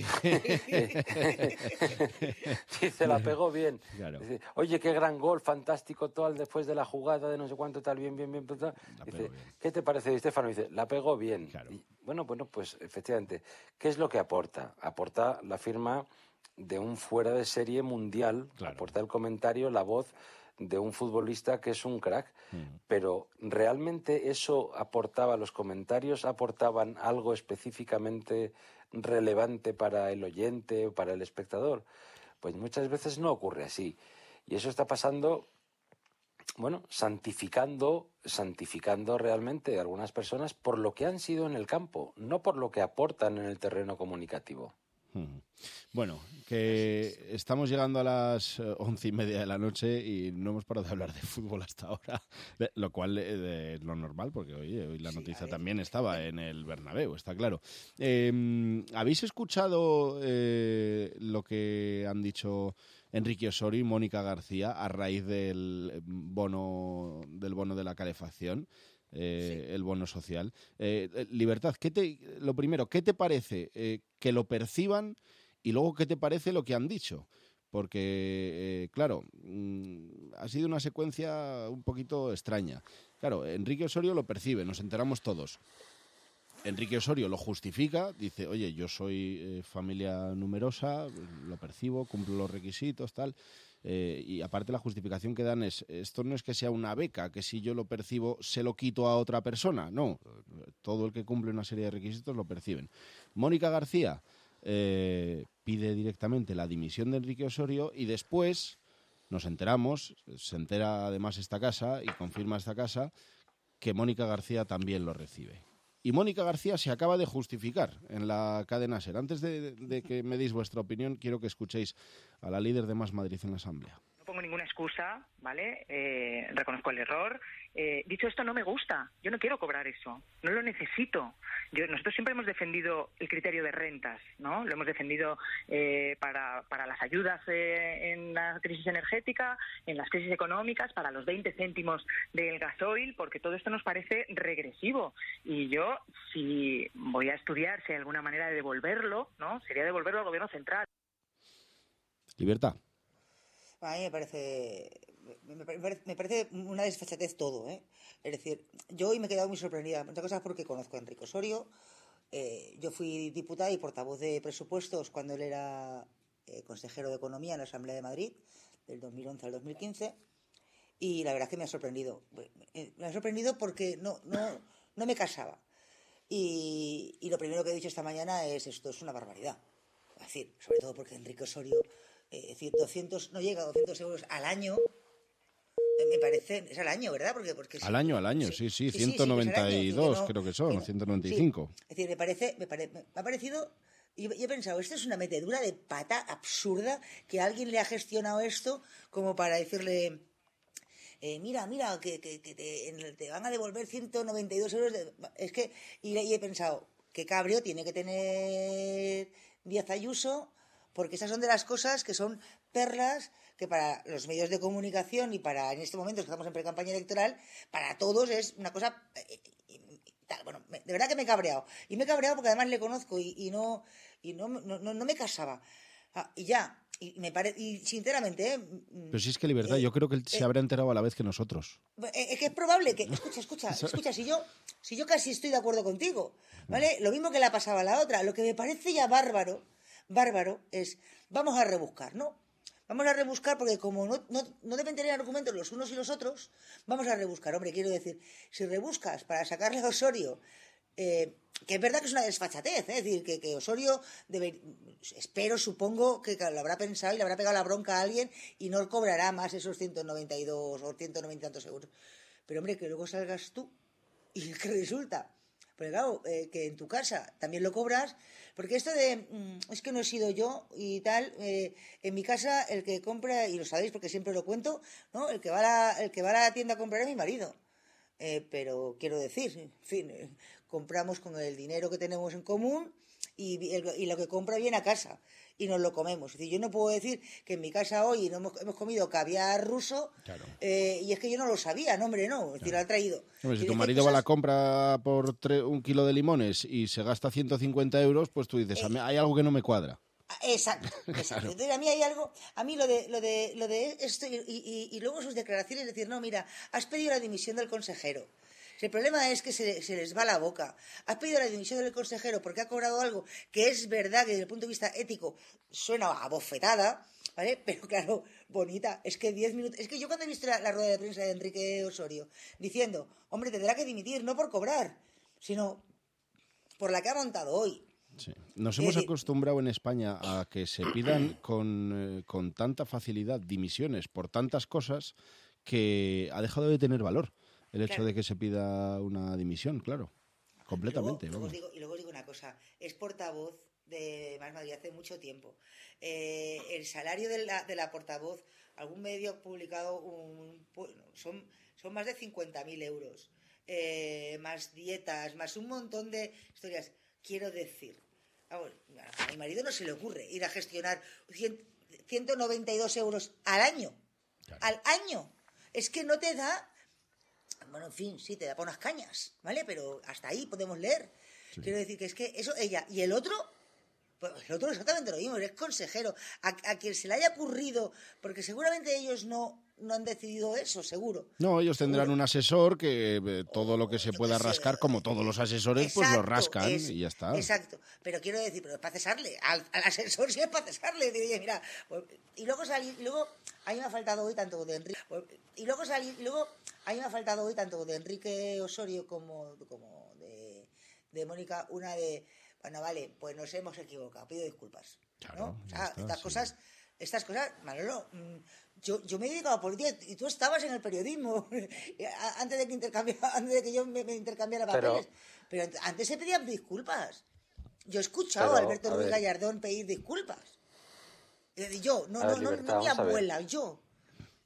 dice, la pegó bien. Claro. Dice, oye, qué gran gol, fantástico, tal, después de la jugada de no sé cuánto, tal, bien, bien, bien. Tal. Dice, bien. ¿Qué te parece, Di Stéfano? Dice, la pegó bien. Claro. Y, bueno, bueno, pues efectivamente, ¿qué es lo que aporta? Aporta la firma de un fuera de serie mundial, claro. Aporta el comentario, la voz de un futbolista que es un crack, mm. pero ¿realmente eso aportaba, los comentarios aportaban algo específicamente relevante para el oyente o para el espectador? Pues muchas veces no ocurre así. Y eso está pasando, bueno, santificando, santificando realmente a algunas personas por lo que han sido en el campo, no por lo que aportan en el terreno comunicativo. Bueno, que estamos llegando a las once y media de la noche y no hemos parado de hablar de fútbol hasta ahora, lo cual es lo normal, porque oye, hoy la noticia sí, también estaba en el Bernabéu, está claro. Eh, ¿Habéis escuchado eh, lo que han dicho Enrique Osorio y Mónica García a raíz del bono, del bono de la calefacción? Eh, sí. El bono social. Eh, Libertad, ¿qué te, lo primero, ¿qué te parece eh, que lo perciban y luego qué te parece lo que han dicho? Porque, eh, claro, mmm, ha sido una secuencia un poquito extraña. Claro, Enrique Osorio lo percibe, nos enteramos todos. Enrique Osorio lo justifica, dice, oye, yo soy eh, familia numerosa, lo percibo, cumplo los requisitos, tal... Eh, y aparte la justificación que dan es, esto no es que sea una beca, que si yo lo percibo se lo quito a otra persona, no, todo el que cumple una serie de requisitos lo perciben. Mónica García eh, pide directamente la dimisión de Enrique Osorio y después nos enteramos, se entera además esta casa y confirma esta casa, que Mónica García también lo recibe. Y Mónica García se acaba de justificar en la cadena SER. Antes de, de que me deis vuestra opinión, quiero que escuchéis a la líder de Más Madrid en la Asamblea. No pongo ninguna excusa, ¿vale? Eh, reconozco el error. Eh, dicho esto, no me gusta. Yo no quiero cobrar eso. No lo necesito. Yo, nosotros siempre hemos defendido el criterio de rentas, ¿no? Lo hemos defendido eh, para, para las ayudas eh, en la crisis energética, en las crisis económicas, para los veinte céntimos del gasoil, porque todo esto nos parece regresivo. Y yo, si voy a estudiar si hay alguna manera de devolverlo, ¿no? Sería devolverlo al gobierno central. Libertad. A mí me parece, me, me, me parece una desfachatez todo, ¿eh? Es decir, yo hoy me he quedado muy sorprendida, entre cosas porque conozco a Enrique Osorio. Eh, yo fui diputada y portavoz de presupuestos cuando él era eh, consejero de Economía en la Asamblea de Madrid, del dos mil once al dos mil quince, y la verdad es que me ha sorprendido. Me ha sorprendido porque no, no, no me casaba. Y, y lo primero que he dicho esta mañana es: esto es una barbaridad. Es decir, sobre todo porque Enrique Osorio, eh, decir, doscientos, no llega a doscientos euros al año, me parece, es al año, ¿verdad? Porque, porque al año, al año, sí, sí, sí, ciento noventa y dos sí, no, creo que son, que no, ciento noventa y cinco. Sí. Es decir, me parece, me, pare, me ha parecido, y he pensado, esto es una metedura de pata absurda, que alguien le ha gestionado esto como para decirle, eh, mira, mira, que, que, que te, te van a devolver ciento noventa y dos euros, de, es que, y, y he pensado, qué cabreo tiene que tener Díaz Ayuso, porque esas son de las cosas que son perlas que para los medios de comunicación y para, en este momento que estamos en pre-campaña electoral, para todos es una cosa... Eh, eh, tal. Bueno, me, de verdad que me he cabreado. Y me he cabreado porque además le conozco y, y, no, y no, no, no, no me casaba. Ah, y ya, y, me pare, y sinceramente... Eh, Pero si es que Libertad, eh, yo creo que él eh, se habrá enterado a la vez que nosotros. Es eh, que es probable que... Escucha, escucha, escucha, si yo, si yo casi estoy de acuerdo contigo, ¿vale? Lo mismo que le ha pasado a la otra. Lo que me parece ya bárbaro, bárbaro, es... Vamos a rebuscar, ¿no? Vamos a rebuscar porque como no, no, no deben tener argumentos los unos y los otros, vamos a rebuscar. Hombre, quiero decir, si rebuscas para sacarle a Osorio, eh, que es verdad que es una desfachatez, ¿eh? Es decir, que, que Osorio, debe, espero, supongo que lo habrá pensado y le habrá pegado la bronca a alguien y no cobrará más esos ciento noventa y dos o ciento noventa y tantos euros. Pero hombre, que luego salgas tú y que resulta... Porque claro, eh, que en tu casa también lo cobras, porque esto de, mmm, es que no he sido yo y tal, eh, en mi casa el que compra, y lo sabéis porque siempre lo cuento, ¿no? El que va a la, el que va a la tienda a comprar es mi marido. Eh, pero quiero decir, en fin, eh, compramos con el dinero que tenemos en común y, el, y lo que compra viene a casa y nos lo comemos. Es decir, yo no puedo decir que en mi casa hoy no hemos, hemos comido caviar ruso, claro. eh, y es que yo no lo sabía, no, hombre, no, es decir, claro. Lo ha traído. Hombre, si y tu marido cosas... va a la compra por tre- un kilo de limones y se gasta ciento cincuenta euros, pues tú dices, eh, hay algo que no me cuadra. Exacto, exacto. Entonces, a mí hay algo, a mí lo de lo de lo de esto y, y, y luego sus declaraciones, decir, no, mira, has pedido la dimisión del consejero. El problema es que se, se les va la boca. Has pedido la dimisión del consejero porque ha cobrado algo que es verdad que desde el punto de vista ético suena a bofetada, ¿vale? Pero claro, bonita, es que diez minutos... Es que yo cuando he visto la, la rueda de prensa de Enrique Osorio diciendo, hombre, tendrá que dimitir, no por cobrar, sino por la que ha montado hoy. Sí. Nos hemos acostumbrado en España a que se pidan con, eh, con tanta facilidad dimisiones por tantas cosas que ha dejado de tener valor. El hecho claro. de que se pida una dimisión, claro, completamente. Y luego, luego, os digo, y luego os digo una cosa, es portavoz de Más Madrid hace mucho tiempo. Eh, el salario de la, de la portavoz, algún medio ha publicado, un, son, son más de cincuenta mil euros, eh, más dietas, más un montón de historias. Quiero decir, vamos, a mi marido no se le ocurre ir a gestionar ciento noventa y dos euros al año, claro. al año. Es que no te da... Bueno, en fin, sí, te da para unas cañas, ¿vale? Pero hasta ahí podemos leer. Sí. Quiero decir que es que eso, ella, y el otro, pues el otro exactamente lo mismo, es consejero. A, a quien se le haya ocurrido, porque seguramente ellos no, no han decidido eso, seguro. No, ellos tendrán seguro. Un asesor que eh, todo lo que se pueda rascar, como todos los asesores, exacto, pues lo rascan es, y ya está. Exacto, pero quiero decir, pero es para cesarle, al, al asesor sí es para cesarle. Digo, mira, pues, y luego salí, y luego, a mí me ha faltado hoy tanto de Enrique, pues, y luego salí, y luego... A mí me ha faltado hoy tanto de Enrique Osorio como, como de, de Mónica, una de, bueno, vale, pues nos hemos equivocado, pido disculpas. Claro, ¿no? O sea, está, estas sí. cosas, estas cosas, Manolo, yo, yo me he dedicado a política y tú estabas en el periodismo antes de que intercambiara, antes de que yo me, me intercambiara papeles. Pero, pero antes se pedían disculpas. Yo he escuchado pero, a Alberto a Ruiz Gallardón pedir disculpas. Yo, no, ver, no, Libertad, no, no mi abuela, yo.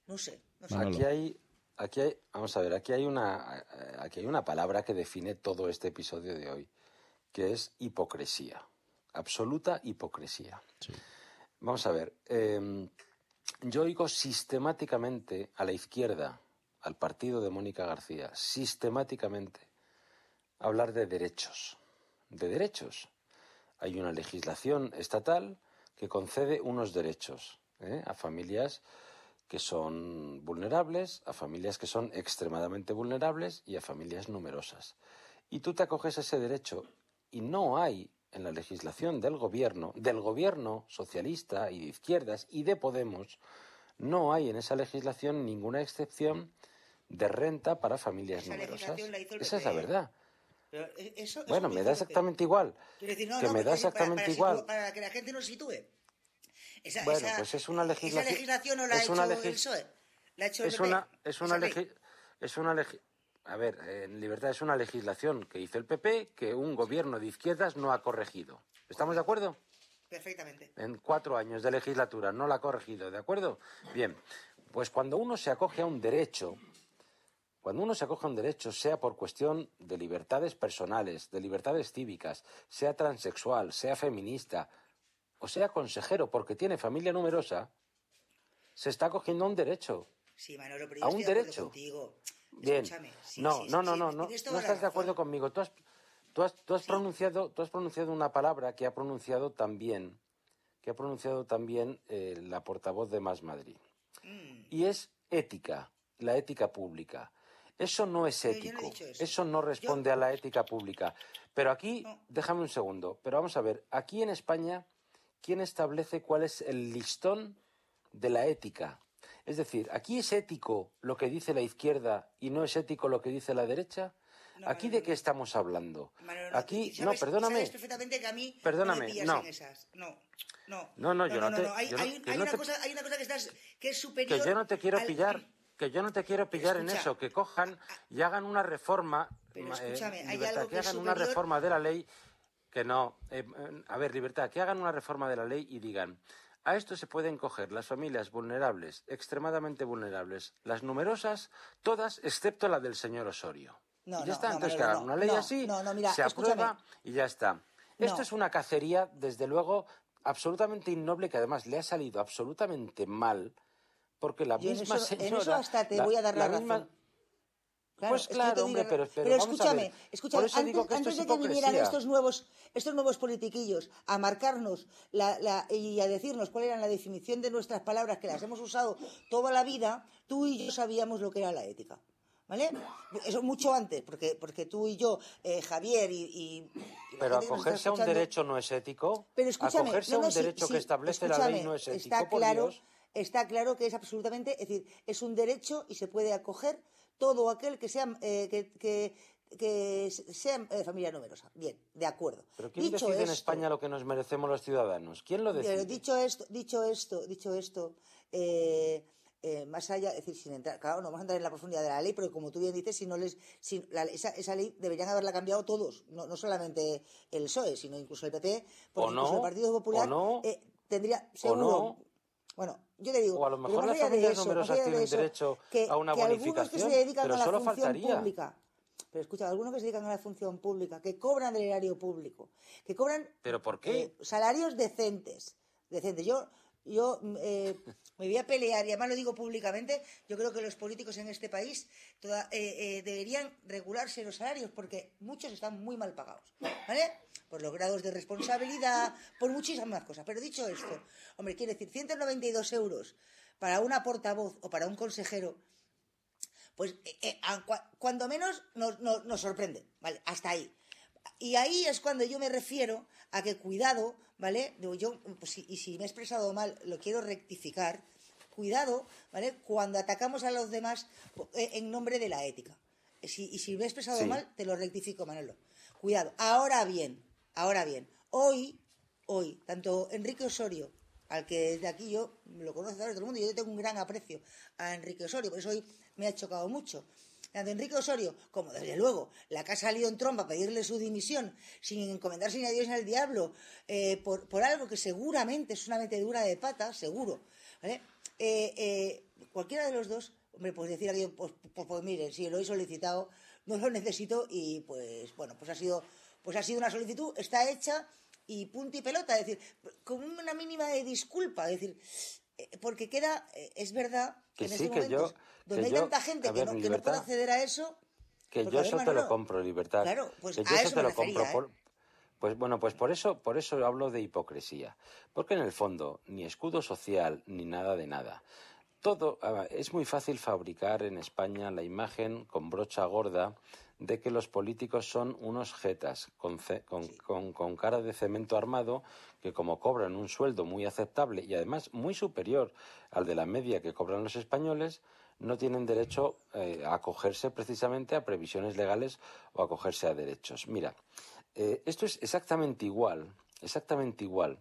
No sé. No sé. Aquí hay, aquí hay, vamos a ver, aquí hay una, aquí hay una palabra que define todo este episodio de hoy, que es hipocresía, absoluta hipocresía. Sí. Vamos a ver, eh, yo oigo sistemáticamente a la izquierda, al partido de Mónica García, sistemáticamente hablar de derechos, de derechos. Hay una legislación estatal que concede unos derechos ¿eh? a familias que son vulnerables, a familias que son extremadamente vulnerables y a familias numerosas. Y tú te acoges a ese derecho y no hay en la legislación del gobierno, del gobierno socialista y de izquierdas y de Podemos, no hay en esa legislación ninguna excepción de renta para familias Esa numerosas. legislación la hizo el Esa es P P, la verdad. Pero eso, Bueno, eso me hizo da el P P. exactamente igual. Quiero decir, no, que no, me da para- exactamente para, igual. situ- para que la gente nos sitúe. Esa, Bueno, esa, pues es una esa legislación. legislación no la ha es hecho una el legis- P S O E, la ha hecho el es P P. una, es una Esa ley. legi- es una legi- A ver, en libertad es una legislación que hizo el P P que un gobierno de izquierdas no ha corregido. ¿Estamos de acuerdo? Perfectamente. En cuatro años de legislatura no la ha corregido, ¿de acuerdo? Bien, pues cuando uno se acoge a un derecho, cuando uno se acoge a un derecho, sea por cuestión de libertades personales, de libertades cívicas, sea transexual, sea feminista, o sea consejero porque tiene familia numerosa, se está acogiendo a un derecho. Sí, Manolo, pero yo A estoy un de acuerdo derecho. contigo. Bien. Escúchame. Sí, no, sí, no, sí, no, sí, no, no, tienes no toda la estás de razón. acuerdo conmigo. Tú has, tú has, tú has pronunciado, tú has pronunciado una palabra que ha pronunciado también, que ha pronunciado también eh, la portavoz de Más Madrid. Mm. Y es ética, la ética pública. Eso no es Pero yo no he ético, dicho eso. eso no responde a la ética pública. Pero aquí, déjame un segundo, pero vamos a ver, aquí en España, ¿quién establece cuál es el listón de la ética? Es decir, ¿aquí es ético lo que dice la izquierda y no es ético lo que dice la derecha? No, ¿Aquí Manolo, de qué estamos hablando? Manolo, no, Aquí, tú no, sabes- perdóname. Sabes perfectamente que a mí Perdóname, no me pillas no. en esas. No, no. No, no, yo no te- Hay, yo no- hay- yo hay no una te- cosa, hay una cosa que, estás, que es superior. Que yo no te quiero al- pillar, que yo no te quiero pillar en escucha. eso, que cojan y hagan una reforma, Pero ma- eh, escúchame, hay libertad, algo que que es hagan una superior- reforma de la ley, que no, eh, eh, a ver, libertad, que hagan una reforma de la ley y digan, a esto se pueden coger las familias vulnerables, extremadamente vulnerables, las numerosas, todas excepto la del señor Osorio. No, y ya no, está, no, entonces Manolo, que hagan no, una ley no, así, no, no, mira, se aprueba escúchame. y ya está. Esto No. es una cacería, desde luego, absolutamente innoble, que además le ha salido absolutamente mal, porque la Yo en misma eso, en señora... eso hasta te la- voy a dar la, misma- razón. Claro, Pues es que claro, yo te hombre, digo- pero- pero pero vamos a escúchame, ver. escúchame, Por eso antes, digo que esto antes es de que vinieran hipocresía. estos nuevos, estos nuevos politiquillos a marcarnos la, la- y a decirnos cuál era la definición de nuestras palabras, que las hemos usado toda la vida, tú y yo sabíamos lo que era la ética. ¿Vale? Eso mucho antes, porque, porque tú y yo, eh, Javier y, y- y la Pero gente que nos está acogerse a un escuchando- derecho no es ético. Pero escúchame, acogerse no, a no, un sí, derecho sí, que establece la escúchame, ley no es ético, está por claro, Dios. está claro que es absolutamente, es decir, es un derecho y se puede acoger todo aquel que sea eh, que, que, que sea eh, familia numerosa. Bien, de acuerdo. Pero ¿quién Dicho decide en esto- España lo que nos merecemos los ciudadanos? ¿Quién lo pero decide? dicho esto, dicho esto, dicho esto, eh, eh, más allá, es decir, sin entrar, claro, no vamos a entrar en la profundidad de la ley, pero como tú bien dices, si no les, si la- esa, esa ley deberían haberla cambiado todos, no, no solamente el P S O E, sino incluso el P P, porque O incluso no, el Partido Popular o no, eh, tendría o seguro. no. Bueno, yo te digo, O a lo pero mejor más las allá de familias eso, numerosas más allá de tienen eso, derecho que, a una que algunos que bonificación, se dedican pero a la solo función faltaría. pública, pero escucha, algunos que se dedican a la función pública, que cobran del erario público, que cobran ¿Pero por qué? eh, salarios decentes, decentes. Yo, yo eh, me voy a pelear, y además lo digo públicamente, yo creo que los políticos en este país toda- eh, eh, deberían regularse los salarios, porque muchos están muy mal pagados, ¿vale? Por los grados de responsabilidad, por muchísimas cosas. Pero dicho esto, hombre, quiere decir, ciento noventa y dos euros para una portavoz o para un consejero, pues eh, eh, a- cua- cuando menos nos, nos- nos sorprende, ¿vale? Hasta ahí. Y ahí es cuando yo me refiero a que cuidado, ¿vale? Digo, yo, pues, si- y si me he expresado mal, lo quiero rectificar. Cuidado, ¿vale? Cuando atacamos a los demás eh, en nombre de la ética. Si- y si me he expresado Sí. mal, te lo rectifico, Manolo. Cuidado. Ahora bien, ahora bien, hoy, hoy, tanto Enrique Osorio, al que desde aquí yo lo conozco todo el mundo, y yo tengo un gran aprecio a Enrique Osorio, por eso hoy me ha chocado mucho. Tanto Enrique Osorio como, desde luego, la que ha salido en tromba a pedirle su dimisión sin encomendarse ni a Dios ni al diablo, eh, por, por algo que seguramente es una metedura de pata, seguro, ¿vale? Eh, eh, cualquiera de los dos, hombre, pues decir aquí, pues, pues, pues miren, si lo he solicitado, no lo necesito y pues bueno, pues ha sido, pues ha sido una solicitud, está hecha y punto y pelota, es decir, con una mínima de disculpa, es decir, porque queda, es verdad que, que en sí, estos momentos, yo, donde hay yo, tanta gente que no, que no puede acceder a eso, que yo eso te lo compro, Libertad. Claro, pues que yo a eso eso te me lo compro. refería, Por, ¿eh? pues bueno, pues por eso, por eso hablo de hipocresía, porque en el fondo ni escudo social ni nada de nada. Todo es muy fácil fabricar en España la imagen con brocha gorda de que los políticos son unos jetas con, con, sí. con, con cara de cemento armado que, como cobran un sueldo muy aceptable y además muy superior al de la media que cobran los españoles, no tienen derecho eh, a acogerse precisamente a previsiones legales o a acogerse a derechos. Mira, eh, esto es exactamente igual, exactamente igual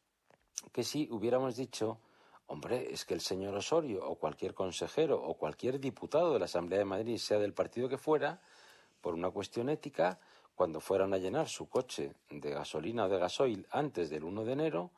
que si hubiéramos dicho: hombre, es que el señor Osorio o cualquier consejero o cualquier diputado de la Asamblea de Madrid, sea del partido que fuera, por una cuestión ética, cuando fueran a llenar su coche de gasolina o de gasoil antes del uno de enero,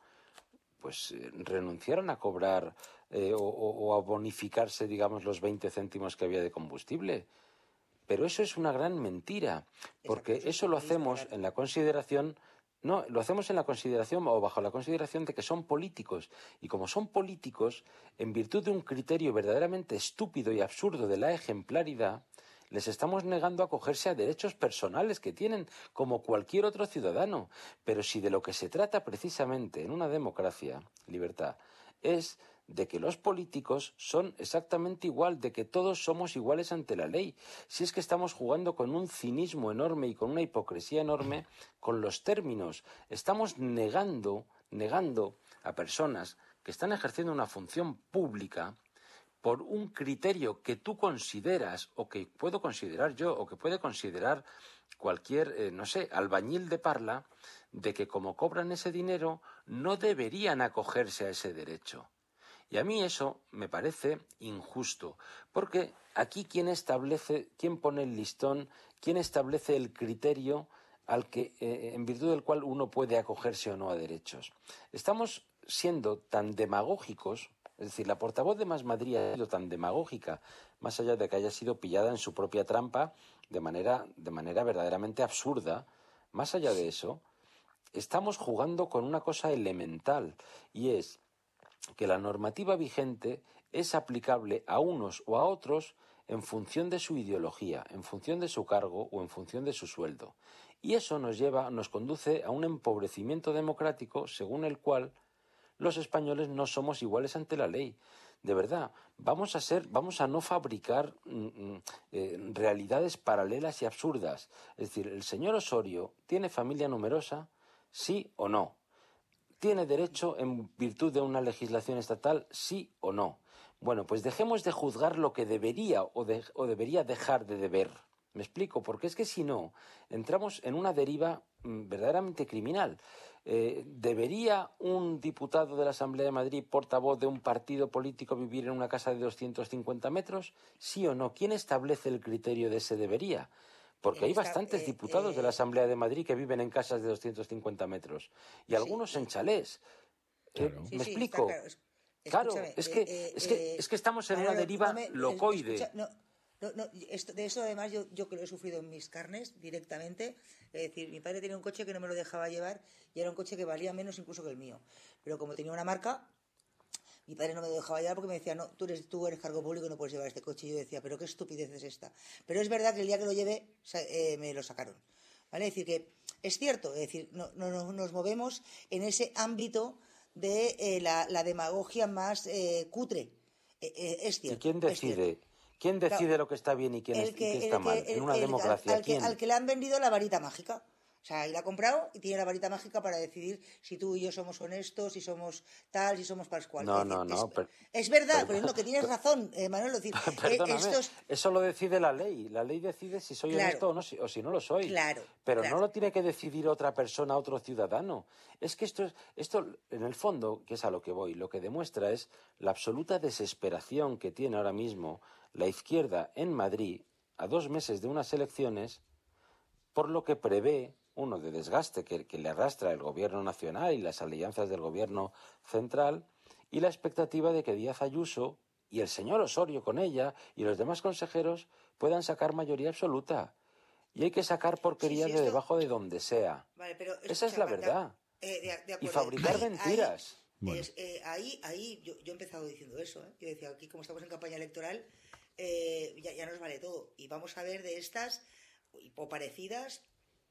pues eh, renunciaran a cobrar eh, o, o a bonificarse, digamos, los veinte céntimos que había de combustible. Pero eso es una gran mentira, porque eso lo hacemos en la consideración... No, lo hacemos en la consideración o bajo la consideración de que son políticos. Y como son políticos, en virtud de un criterio verdaderamente estúpido y absurdo de la ejemplaridad, les estamos negando a acogerse a derechos personales que tienen como cualquier otro ciudadano. Pero si de lo que se trata precisamente en una democracia, Libertad, es de que los políticos son exactamente igual, de que todos somos iguales ante la ley. Si es que estamos jugando con un cinismo enorme y con una hipocresía enorme con los términos. Estamos negando, negando a personas que están ejerciendo una función pública por un criterio que tú consideras, o que puedo considerar yo, o que puede considerar cualquier, eh, no sé, albañil de Parla, de que como cobran ese dinero no deberían acogerse a ese derecho. Y a mí eso me parece injusto, porque aquí quién establece, quién pone el listón, quién establece el criterio al que, eh, en virtud del cual uno puede acogerse o no a derechos. Estamos siendo tan demagógicos, es decir, la portavoz de Más Madrid ha sido tan demagógica, más allá de que haya sido pillada en su propia trampa de manera, de manera verdaderamente absurda, más allá de eso, estamos jugando con una cosa elemental, y es que la normativa vigente es aplicable a unos o a otros en función de su ideología, en función de su cargo o en función de su sueldo. Y eso nos lleva, nos conduce a un empobrecimiento democrático según el cual los españoles no somos iguales ante la ley. De verdad, vamos a ser, vamos a no fabricar mm, eh, realidades paralelas y absurdas. Es decir, el señor Osorio tiene familia numerosa, sí o no. ¿Tiene derecho en virtud de una legislación estatal, sí o no? Bueno, pues dejemos de juzgar lo que debería o, de, o debería dejar de deber. ¿Me explico? Porque es que si no, entramos en una deriva mmm, verdaderamente criminal. Eh, ¿Debería un diputado de la Asamblea de Madrid, portavoz de un partido político, vivir en una casa de doscientos cincuenta metros? ¿Sí o no? ¿Quién establece el criterio de ese debería? Porque hay bastantes diputados de la Asamblea de Madrid que viven en casas de doscientos cincuenta metros y algunos en chalés. Claro. ¿Me sí, sí, explico? Claro, claro es, que, eh, es, que, es que estamos en Manolo, una deriva no me, locoide. Escucha, no, no, no, esto, de eso además yo, yo que lo he sufrido en mis carnes directamente. Es decir, mi padre tenía un coche que no me lo dejaba llevar y era un coche que valía menos incluso que el mío. Pero como tenía una marca, mi padre no me lo dejaba llevar porque me decía, no, tú eres, tú eres cargo público y no puedes llevar este coche. Y yo decía, pero qué estupidez es esta. Pero es verdad que el día que lo llevé, eh, me lo sacaron. ¿Vale? Es decir, que es cierto, es decir, no, no, no nos movemos en ese ámbito de eh, la, la demagogia más eh, cutre. Eh, eh, es cierto. ¿Y quién decide? ¿Quién decide claro, lo que está bien y quién el es, que, y qué está el mal? que, el, en una el, democracia. Al, al, ¿quién? Que, al que le han vendido la varita mágica. O sea, él ha comprado y tiene la varita mágica para decidir si tú y yo somos honestos, si somos tal, si somos pascual. No, es decir, no, no. Es, per, es verdad, per, pero no, que tienes per, razón, eh, Manuel. Decir, perdóname, estos... eso lo decide la ley. La ley decide si soy claro, honesto o, no, si, o si no lo soy. Claro, pero claro. no lo tiene que decidir otra persona, otro ciudadano. Es que esto, es, esto, en el fondo, que es a lo que voy, lo que demuestra es la absoluta desesperación que tiene ahora mismo la izquierda en Madrid, a dos meses de unas elecciones, por lo que prevé uno de desgaste que, que le arrastra el gobierno nacional y las alianzas del gobierno central, y la expectativa de que Díaz Ayuso y el señor Osorio con ella y los demás consejeros puedan sacar mayoría absoluta. Y hay que sacar porquerías sí, sí, esto... de debajo de donde sea. Vale, pero escucha, esa es la verdad. Eh, de, de y fabricar ahí, mentiras. Ahí, bueno. es, eh, ahí, ahí yo, yo he empezado diciendo eso. ¿eh? Yo decía, aquí como estamos en campaña electoral, eh, ya, ya nos vale todo. Y vamos a ver de estas o parecidas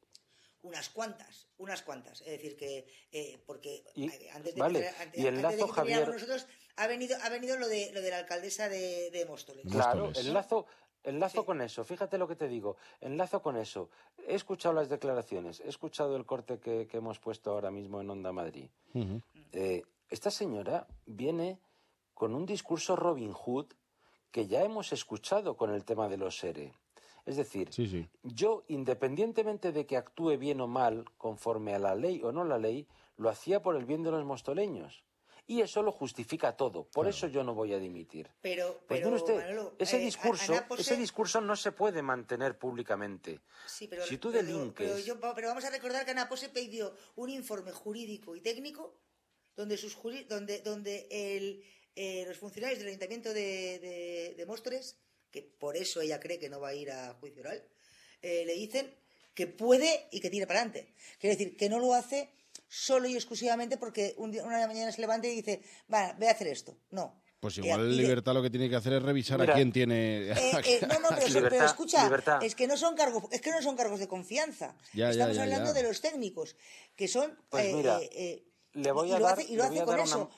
unas cuantas, unas cuantas. Es decir, que eh, porque y, antes de vale. antes, y el antes lazo, de que Javier... nosotros ha venido, ha venido lo de lo de la alcaldesa de, de Móstoles. Claro, el lazo... Enlazo sí. con eso, fíjate lo que te digo, enlazo con eso. He escuchado las declaraciones, he escuchado el corte que, que hemos puesto ahora mismo en Onda Madrid. Uh-huh. Eh, esta señora viene con un discurso Robin Hood que ya hemos escuchado con el tema de los E R E. Es decir, sí, sí. yo, independientemente de que actúe bien o mal, conforme a la ley o no la ley, lo hacía por el bien de los mostoleños. Y eso lo justifica todo. Por claro. eso yo no voy a dimitir. Pero, pues pero usted, Manolo, ese eh, discurso, Pose... ese discurso no se puede mantener públicamente. Sí, pero, si tú pero, delinques... Pero, yo, pero vamos a recordar que Ana Pose pidió un informe jurídico y técnico donde sus juri... donde, donde el, eh, los funcionarios del Ayuntamiento de, de, de Móstoles, que por eso ella cree que no va a ir a juicio oral, eh, le dicen que puede y que tire para adelante. Quiere decir, que no lo hace solo y exclusivamente porque un día, una mañana se levanta y dice, va, voy a hacer esto. No. Pues igual eh, Libertad lo que tiene que hacer es revisar Mira, a quién tiene... Eh, eh, no, no, pero, libertad, pero escucha, libertad. es que no son cargos, es que no son cargos de confianza. Ya, Estamos ya, ya, hablando ya. de los técnicos, que son... Pues eh, mira, eh, le voy a y dar, lo hace, y lo hace con eso.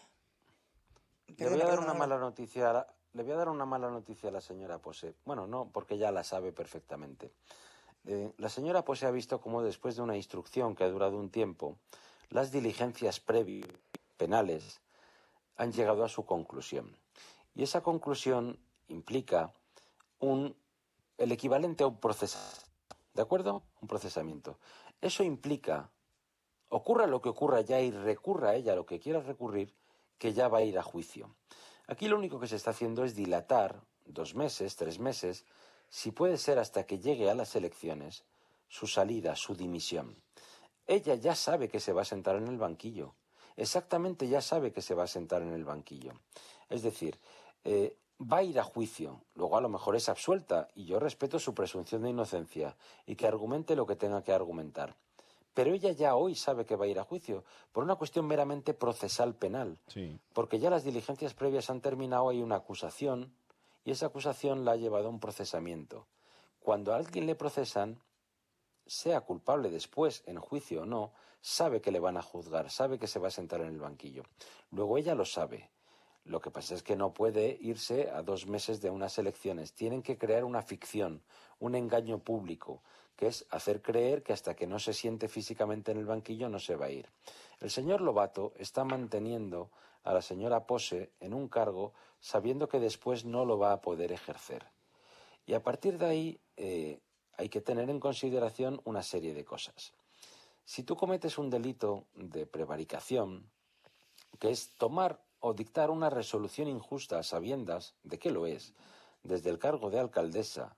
Una, le voy a dar una mala noticia, a la, le voy a dar una mala noticia a la señora Pose. Bueno, no, porque ya la sabe perfectamente. Eh, la señora Pose ha visto cómo después de una instrucción que ha durado un tiempo, las diligencias previas penales han llegado a su conclusión. Y esa conclusión implica un, el equivalente a un procesamiento. ¿De acuerdo? Un procesamiento. Eso implica, ocurra lo que ocurra ya y recurra a ella lo que quiera recurrir, que ya va a ir a juicio. Aquí lo único que se está haciendo es dilatar dos meses, tres meses, si puede ser hasta que llegue a las elecciones, su salida, su dimisión. Ella ya sabe que se va a sentar en el banquillo. Exactamente ya sabe que se va a sentar en el banquillo. Es decir, eh, va a ir a juicio. Luego a lo mejor es absuelta y yo respeto su presunción de inocencia y que argumente lo que tenga que argumentar. Pero ella ya hoy sabe que va a ir a juicio por una cuestión meramente procesal penal. Sí. Porque ya las diligencias previas han terminado, hay una acusación y esa acusación la ha llevado a un procesamiento. Cuando a alguien le procesan, sea culpable después, en juicio o no, sabe que le van a juzgar, sabe que se va a sentar en el banquillo. Luego ella lo sabe. Lo que pasa es que no puede irse a dos meses de unas elecciones. Tienen que crear una ficción, un engaño público, que es hacer creer que hasta que no se siente físicamente en el banquillo no se va a ir. El señor Lobato está manteniendo a la señora Pose en un cargo sabiendo que después no lo va a poder ejercer. Y a partir de ahí... Eh, hay que tener en consideración una serie de cosas. Si tú cometes un delito de prevaricación, que es tomar o dictar una resolución injusta a sabiendas de que lo es, desde el cargo de alcaldesa,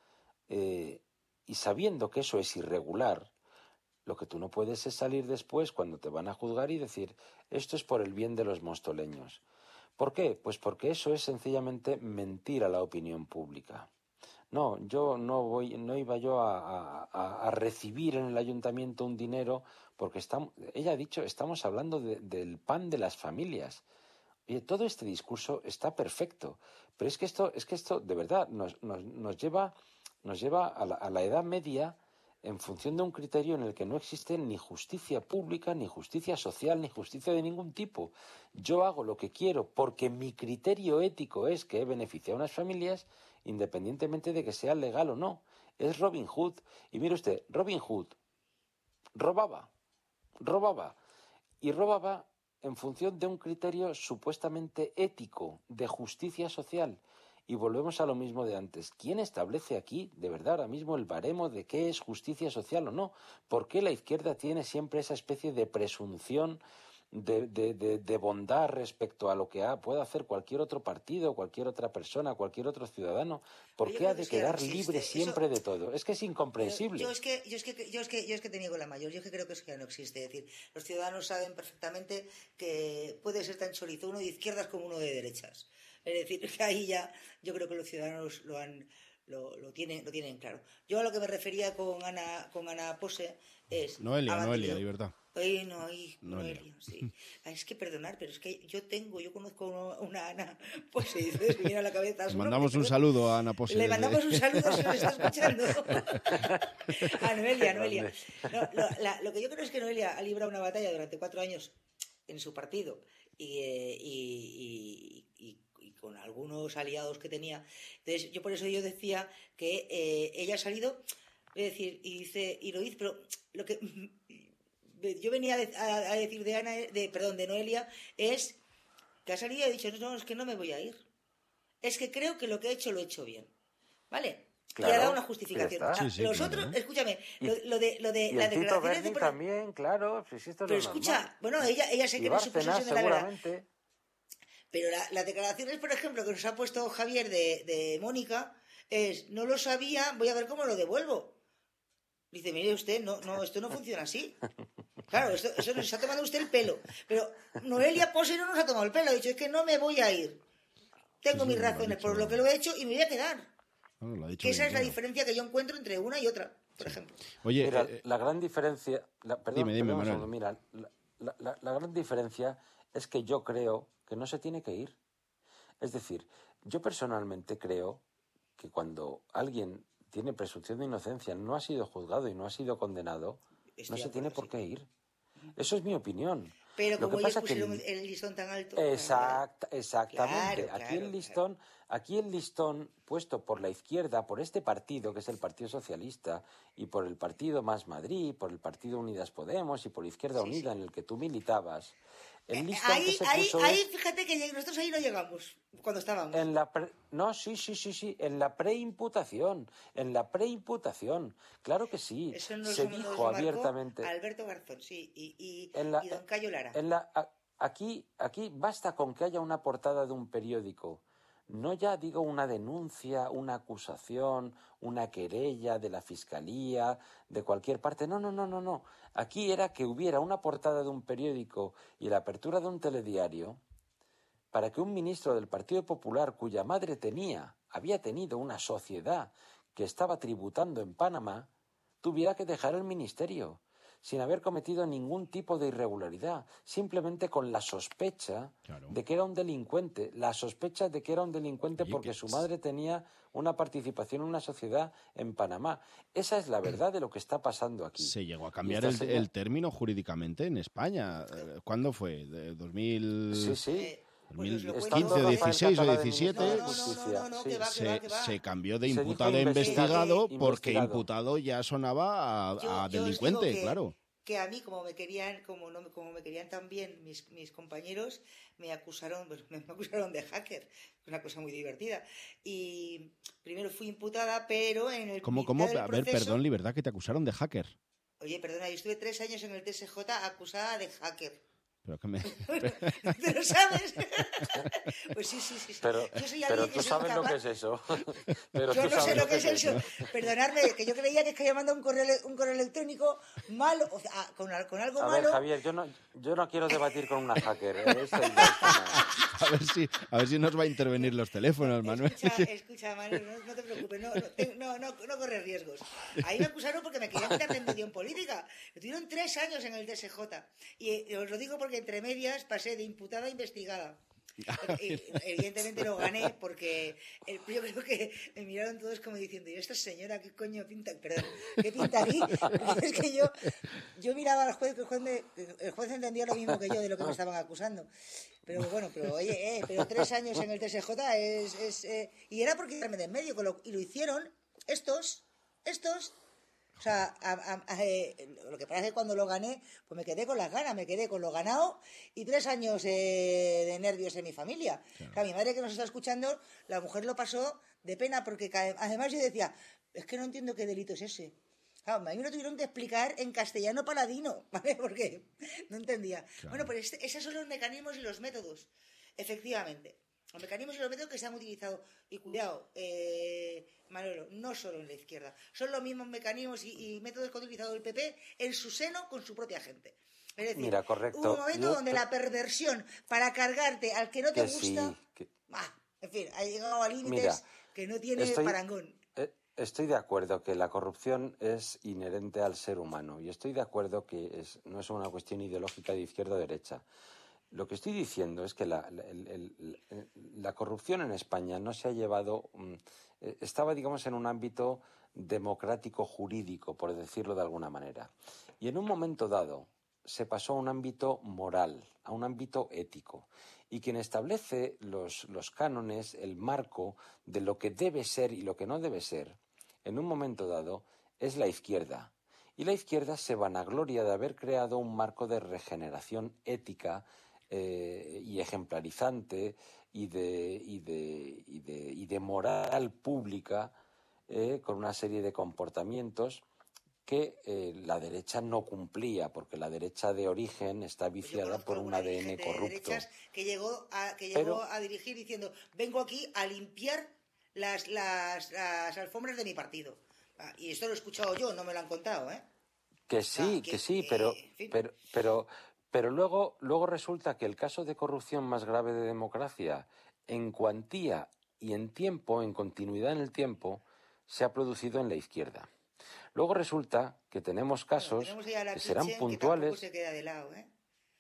eh, y sabiendo que eso es irregular, lo que tú no puedes es salir después cuando te van a juzgar y decir, esto es por el bien de los mostoleños. ¿Por qué? Pues porque eso es sencillamente mentir a la opinión pública. No, yo no voy, no iba yo a, a, a recibir en el ayuntamiento un dinero porque estamos, ella ha dicho, estamos hablando de, del pan de las familias. Oye, todo este discurso está perfecto, pero es que esto, es que esto de verdad nos, nos, nos lleva, nos lleva a la, a la Edad Media en función de un criterio en el que no existe ni justicia pública, ni justicia social, ni justicia de ningún tipo. Yo hago lo que quiero porque mi criterio ético es que he beneficiado a unas familias independientemente de que sea legal o no. Es Robin Hood. Y mire usted, Robin Hood robaba, robaba, y robaba en función de un criterio supuestamente ético, de justicia social. Y volvemos a lo mismo de antes. ¿Quién establece aquí, de verdad, ahora mismo el baremo de qué es justicia social o no? ¿Por qué la izquierda tiene siempre esa especie de presunción de, de, de, de bondad respecto a lo que ha, puede hacer cualquier otro partido, cualquier otra persona, cualquier otro ciudadano? ¿Por qué ha de quedar libre siempre de todo? Es que es incomprensible. Yo es que, yo es que, yo es que, yo es que te niego la mayor. Yo es que creo que eso ya no existe. Es decir, los ciudadanos saben perfectamente que puede ser tan chorizo uno de izquierdas como uno de derechas. Es decir, que ahí ya yo creo que los ciudadanos lo han lo, lo tienen lo tienen claro. Yo a lo que me refería con Ana con Ana Pose es Noelia, Noelia, libertad. Ay, no, ay, Noelia. Noelia, sí. Ay, es que perdonar, pero es que yo tengo, yo conozco una Ana Pose, y me viene a la cabeza. Le mandamos un saludo a Ana Pose. Le desde... mandamos un saludo si nos está escuchando. A Noelia, Noelia. No, lo, la, lo que yo creo es que Noelia ha librado una batalla durante cuatro años en su partido y, eh, y, y, y, y con algunos aliados que tenía. Entonces, yo por eso yo decía que eh, ella ha salido, es decir, y dice, y lo dice, pero lo que yo venía a, a decir de Ana, de, perdón, de Noelia, es que ha salido y ha dicho, no, no, es que no me voy a ir. Es que creo que lo que he hecho lo he hecho bien. ¿Vale? Claro, y ha dado una justificación. ya está. Ah, Sí, sí, los claro. otros, escúchame, Y- lo, lo de, lo de Y la el Tito declaración Berni de... también, claro, si esto Pero es lo escucha, normal. bueno, ella, ella sé Y que no es su Bárcenas, posesión de la verdad. seguramente. Pero la, las declaraciones, por ejemplo, que nos ha puesto Javier de, de Mónica, es, no lo sabía, voy a ver cómo lo devuelvo. Dice, mire usted, no, no, esto no funciona así. Claro, esto, eso nos ha tomado usted el pelo. Pero Noelia Pose no nos ha tomado el pelo, ha dicho, es que no me voy a ir. Tengo Sí, sí, mis lo ha razones dicho. por lo que lo he hecho y me voy a quedar. Bueno, lo ha dicho Que esa bien es la claro. diferencia que yo encuentro entre una y otra, por ejemplo. Oye, Mira, eh, la gran diferencia... La, perdón, dime, dime, perdón un Manuel. segundo, mira, la, la- la gran diferencia es que yo creo que no se tiene que ir. Es decir, yo personalmente creo que cuando alguien tiene presunción de inocencia, no ha sido juzgado y no ha sido condenado, Estoy no de se tiene acuerdo, por qué ir. Eso es mi opinión. Pero Lo como que ellos pasa que pusieron el- el listón tan alto... Exact, exactamente. Claro, aquí claro, el listón, aquí el listón puesto por la izquierda, por este partido que es el Partido Socialista y por el Partido Más Madrid, por el Partido Unidas Podemos y por Izquierda Sí, Unida en el que tú militabas. El listón que Ahí, se ahí, puso ahí, es fíjate que nosotros ahí no llegamos cuando estábamos. en la pre- no, sí, sí, sí, sí, en la preimputación, en la preimputación. Claro que sí. Eso nos, se nos dijo lo marcó abiertamente. Alberto Garzón, sí, y, y, En la- y don Cayo Lara. En la, a- aquí, aquí basta con que haya una portada de un periódico. No ya digo una denuncia, una acusación, una querella de la fiscalía, de cualquier parte. No, no, no, no, no. Aquí era que hubiera una portada de un periódico y la apertura de un telediario para que un ministro del Partido Popular, cuya madre tenía, había tenido una sociedad que estaba tributando en Panamá, tuviera que dejar el ministerio sin haber cometido ningún tipo de irregularidad, simplemente con la sospecha de que era un delincuente, la sospecha de que era un delincuente Oye, porque que- su madre tenía una participación en una sociedad en Panamá. Esa es la verdad de lo que está pasando aquí. se llegó a Y cambiar esta el, señora- el término jurídicamente en España. Eh, ¿Cuándo fue? ¿De dos mil Sí, sí. Pues dos mil os lo cuento. quince o Rafael dieciséis o Catalá de diecisiete? ministro de No, no, no, Justicia, no, no, sí. que va, que se, va, que va. se cambió de Se dijo imputado a investigado, investigado porque investigado. imputado ya sonaba a, Yo- a yo os delincuente, digo que- claro. Que a mí, como me querían, como no, como me querían tan bien mis, mis compañeros, me acusaron, pues, me acusaron de hacker, una cosa muy divertida. Y primero fui imputada, pero en el ¿Cómo, mitad cómo? del A ver, proceso- perdón, libertad, que te acusaron de hacker. Oye, perdona, yo estuve tres años en el T S J acusada de hacker. Pero que me... ¿Te lo sabes? Pues sí, sí, sí. sí. Pero, Yo soy pero alguien que tú soy sabes lo capaz- que es eso. Pero Yo tú no sé sabes lo que es eso. Perdonadme, que yo creía que es que había mandado un correo, ele- un correo electrónico malo, o sea, con, al- con algo A ver, malo. Javier, yo no, yo no quiero debatir con una hacker. ¿eh? Eso ya está mal. A ver si, a ver si nos va a intervenir los teléfonos, Manuel. Escucha, escucha, Manuel, no, no te preocupes, no, no, te- no, no, no corres riesgos. Ahí me acusaron porque me querían meter de medio en política. Estuvieron tres años en el T S J. Y eh, os lo digo porque entre medias pasé de imputada a investigada. Y, evidentemente lo gané porque el- yo creo que me miraron todos como diciendo, ¿y esta señora qué coño pinta? Perdón, ¿qué pinta aquí? Porque es que yo, yo miraba al juez, que el juez, me- el juez entendía lo mismo que yo de lo que me estaban acusando. Pero bueno, pero oye, eh, pero tres años en el T S J es... es eh, y era porque quitarme de en medio, con lo- y lo hicieron estos, estos... O sea, a- a- a- eh, lo que pasa es que cuando lo gané, pues me quedé con las ganas, me quedé con lo ganado y tres años eh, de nervios en mi familia. O sea, mi madre que nos está escuchando, la mujer lo pasó de pena porque ca- además yo decía, es que no entiendo qué delito es ese. Claro, a mí me lo tuvieron que explicar en castellano paladino, ¿vale? Porque no entendía. Bueno, pues este- esos son los mecanismos y los métodos, efectivamente. Los mecanismos y los métodos que se han utilizado. Y cuidado, eh, Manolo, no solo en la izquierda. Son los mismos mecanismos y, y métodos que ha utilizado el P P en su seno con su propia gente. Es decir, Mira, correcto. hubo un momento Yo donde te- la perversión para cargarte al que no te Que sí, gusta... que- ah, En fin, ha llegado a límites Mira, que no tiene estoy, parangón. eh, estoy de acuerdo que la corrupción es inherente al ser humano y estoy de acuerdo que es, no es una cuestión ideológica de izquierda o derecha. Lo que estoy diciendo es que la, la, el, el, la corrupción en España no se ha llevado... Um, estaba, digamos, en un ámbito democrático jurídico, por decirlo de alguna manera. Y en un momento dado se pasó a un ámbito moral, a un ámbito ético. Y quien establece los, los cánones, el marco de lo que debe ser y lo que no debe ser, en un momento dado, es la izquierda. Y la izquierda se vanagloria de haber creado un marco de regeneración ética eh, y ejemplarizante y de, y de, y de, y de moral pública eh, con una serie de comportamientos que eh, la derecha no cumplía, porque la derecha de origen está viciada por un A D N corrupto. Que llegó a, que llegó Pero, a dirigir diciendo, vengo aquí a limpiar las, las, las alfombras de mi partido. Ah, y esto lo he escuchado yo, no me lo han contado, ¿eh? Que sí, ah, que, que sí, pero, pero, pero, pero luego, luego resulta que el caso de corrupción más grave de democracia, en cuantía y en tiempo, en continuidad en el tiempo, se ha producido en la izquierda. Luego resulta que tenemos casos bueno, tenemos que serán Kitchen, puntuales. Que se queda de lado, ¿eh?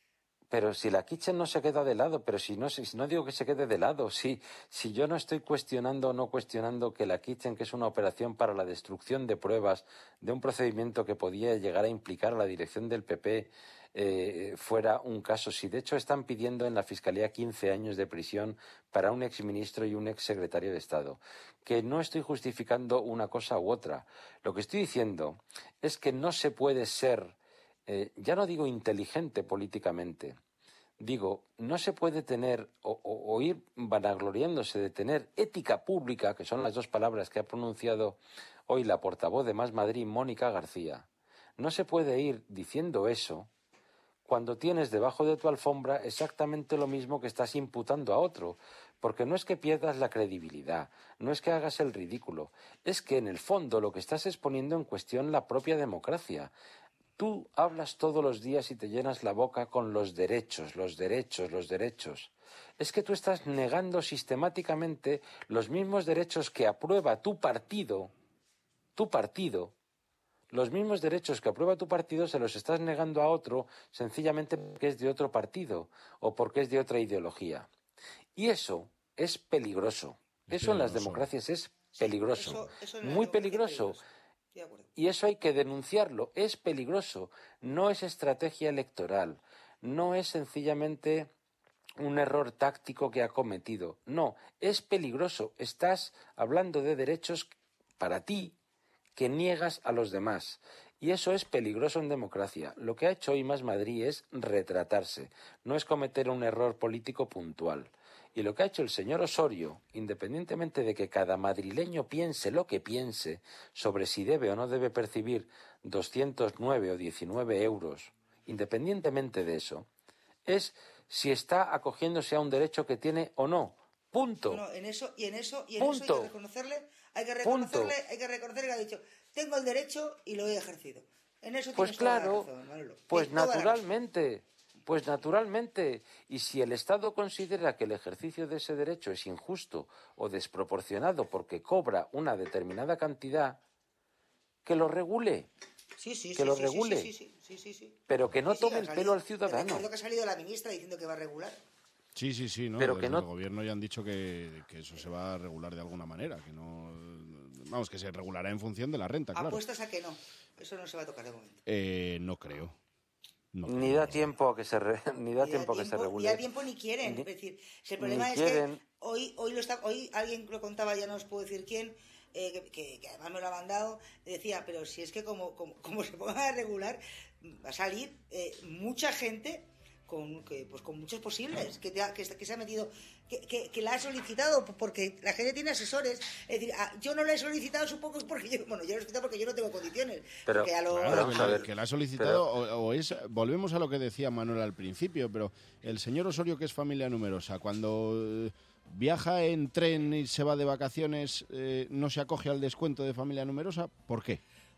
Pero si la Kitchen no se queda de lado, pero si no, si no digo que se quede de lado, si, si yo no estoy cuestionando o no cuestionando que la Kitchen, que es una operación para la destrucción de pruebas de un procedimiento que podía llegar a implicar a la dirección del P P, eh, fuera un caso. Si de hecho están pidiendo en la Fiscalía quince años de prisión para un exministro y un exsecretario de Estado. Que no estoy justificando una cosa u otra. Lo que estoy diciendo es que no se puede ser, eh, ya no digo inteligente políticamente, digo, no se puede tener o, o, o ir vanagloriándose de tener ética pública, que son las dos palabras que ha pronunciado hoy la portavoz de Más Madrid, Mónica García. No se puede ir diciendo eso cuando tienes debajo de tu alfombra exactamente lo mismo que estás imputando a otro. Porque no es que pierdas la credibilidad, no es que hagas el ridículo, es que en el fondo lo que estás es poniendo en cuestión la propia democracia. Tú hablas todos los días y te llenas la boca con los derechos, los derechos, los derechos. Es que tú estás negando sistemáticamente los mismos derechos que aprueba tu partido, tu partido, los mismos derechos que aprueba tu partido se los estás negando a otro sencillamente porque es de otro partido o porque es de otra ideología. Y eso es peligroso. Es eso peligroso. En las democracias es peligroso, sí, eso, eso muy peligroso. peligroso. Y eso hay que denunciarlo. Es peligroso. No es estrategia electoral. No es sencillamente un error táctico que ha cometido. No, es peligroso. Estás hablando de derechos para ti que niegas a los demás. Y eso es peligroso en democracia. Lo que ha hecho hoy Más Madrid es retratarse. No es cometer un error político puntual. Y lo que ha hecho el señor Osorio, independientemente de que cada madrileño piense lo que piense sobre si debe o no debe percibir doscientos nueve o diecinueve euros, independientemente de eso, es si está acogiéndose a un derecho que tiene o no. Punto. No, en eso, y en eso, y en Punto. eso hay que reconocerle, hay que reconocerle, hay que reconocerle que ha dicho, tengo el derecho y lo he ejercido. En eso pues claro, toda la razón, Manolo. Pues naturalmente. Pues naturalmente, y si el Estado considera que el ejercicio de ese derecho es injusto o desproporcionado porque cobra una determinada cantidad, que lo regule. Sí, sí, que sí, lo sí, regule. Sí, sí, sí, sí, sí. Pero que no sí, tome sí, el salido, pelo al ciudadano. Recuerdo que ha salido la ministra diciendo que va a regular. Sí, sí, sí, ¿no? Pero Desde que no... el gobierno ya han dicho que, que eso se va a regular de alguna manera, que no... Vamos, que se regulará en función de la renta, claro. Apuestas a que no, eso no se va a tocar de momento. Eh, no creo. No ni creo. da tiempo a que se re... ni da ni tiempo a que se regule. Ni da tiempo ni quieren, ni, es decir, si el problema es quieren... que hoy hoy lo está hoy alguien lo contaba, ya no os puedo decir quién, eh, que, que, que además me lo ha mandado, decía, pero si es que como como, como se ponga a regular va a salir eh, mucha gente con que pues con muchos posibles que, te ha, que, que se ha metido que, que, que la ha solicitado porque la gente tiene asesores, es decir, ah, yo no la he solicitado, supongo es porque yo, bueno, yo lo he solicitado porque yo no tengo condiciones, pero porque a lo, claro, a, que, la, que la ha solicitado pero, o, o es, volvemos a lo que decía Manuel al principio, pero el señor Osorio, que es familia numerosa, cuando eh, viaja en tren y se va de vacaciones, eh, no se acoge al descuento de familia numerosa, ¿por qué?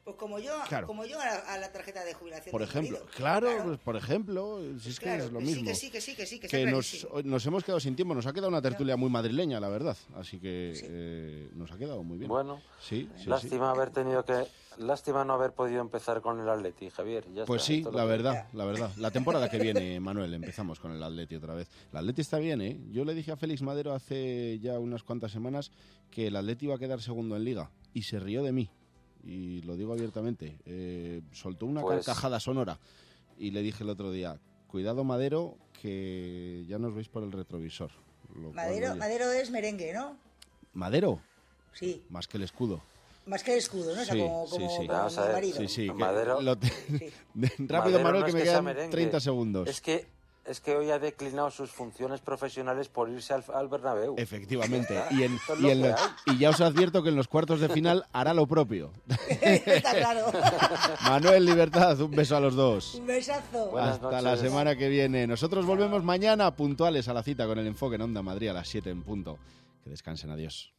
Pues como yo, Claro. como yo a la, a la tarjeta de jubilación. Por de mi ejemplo, marido. claro, pues, por ejemplo, si es Claro, que es lo que sí, mismo. que sí, que sí, que sí, que Que está nos, clarísimo. nos hemos quedado sin tiempo, nos ha quedado una tertulia muy madrileña, la verdad. Así que eh, nos ha quedado muy bien. Bueno, sí, sí, lástima haber tenido que... Lástima no haber podido empezar con el Atleti, Javier. Ya Pues está, sí, esto es lo la que- verdad, la verdad. La temporada que viene, Manuel, empezamos con el Atleti otra vez. El Atleti está bien, ¿eh? Yo le dije a Félix Madero hace ya unas cuantas semanas que el Atleti iba a quedar segundo en Liga y se rió de mí. Y lo digo abiertamente. Eh, soltó una Pues- carcajada sonora y le dije el otro día, cuidado Madero, que ya nos veis por el retrovisor. Lo cual, Madero, oye, Madero es merengue, ¿no? ¿Madero? Sí, Más que el escudo. más que el escudo, ¿no? O sea, Sí, como, sí, como, sí. como Vamos a mi ver, marido. Sí, sí. que Madero- lo te- Rápido, Madero Manuel, no que es me que sea quedan merengue, treinta segundos. Es que, es que hoy ha declinado sus funciones profesionales por irse al, al Bernabéu. Efectivamente. Ya está. Y, en, Esto es y, lo en que los- hay. y ya os advierto que en los cuartos de final hará lo propio. Está claro. Manuel, Libertad, un beso a los dos. Un besazo. Buenas Hasta la noches. semana que viene. Nosotros volvemos mañana puntuales a la cita con el Enfoque en Onda Madrid a las siete en punto. Que descansen, adiós.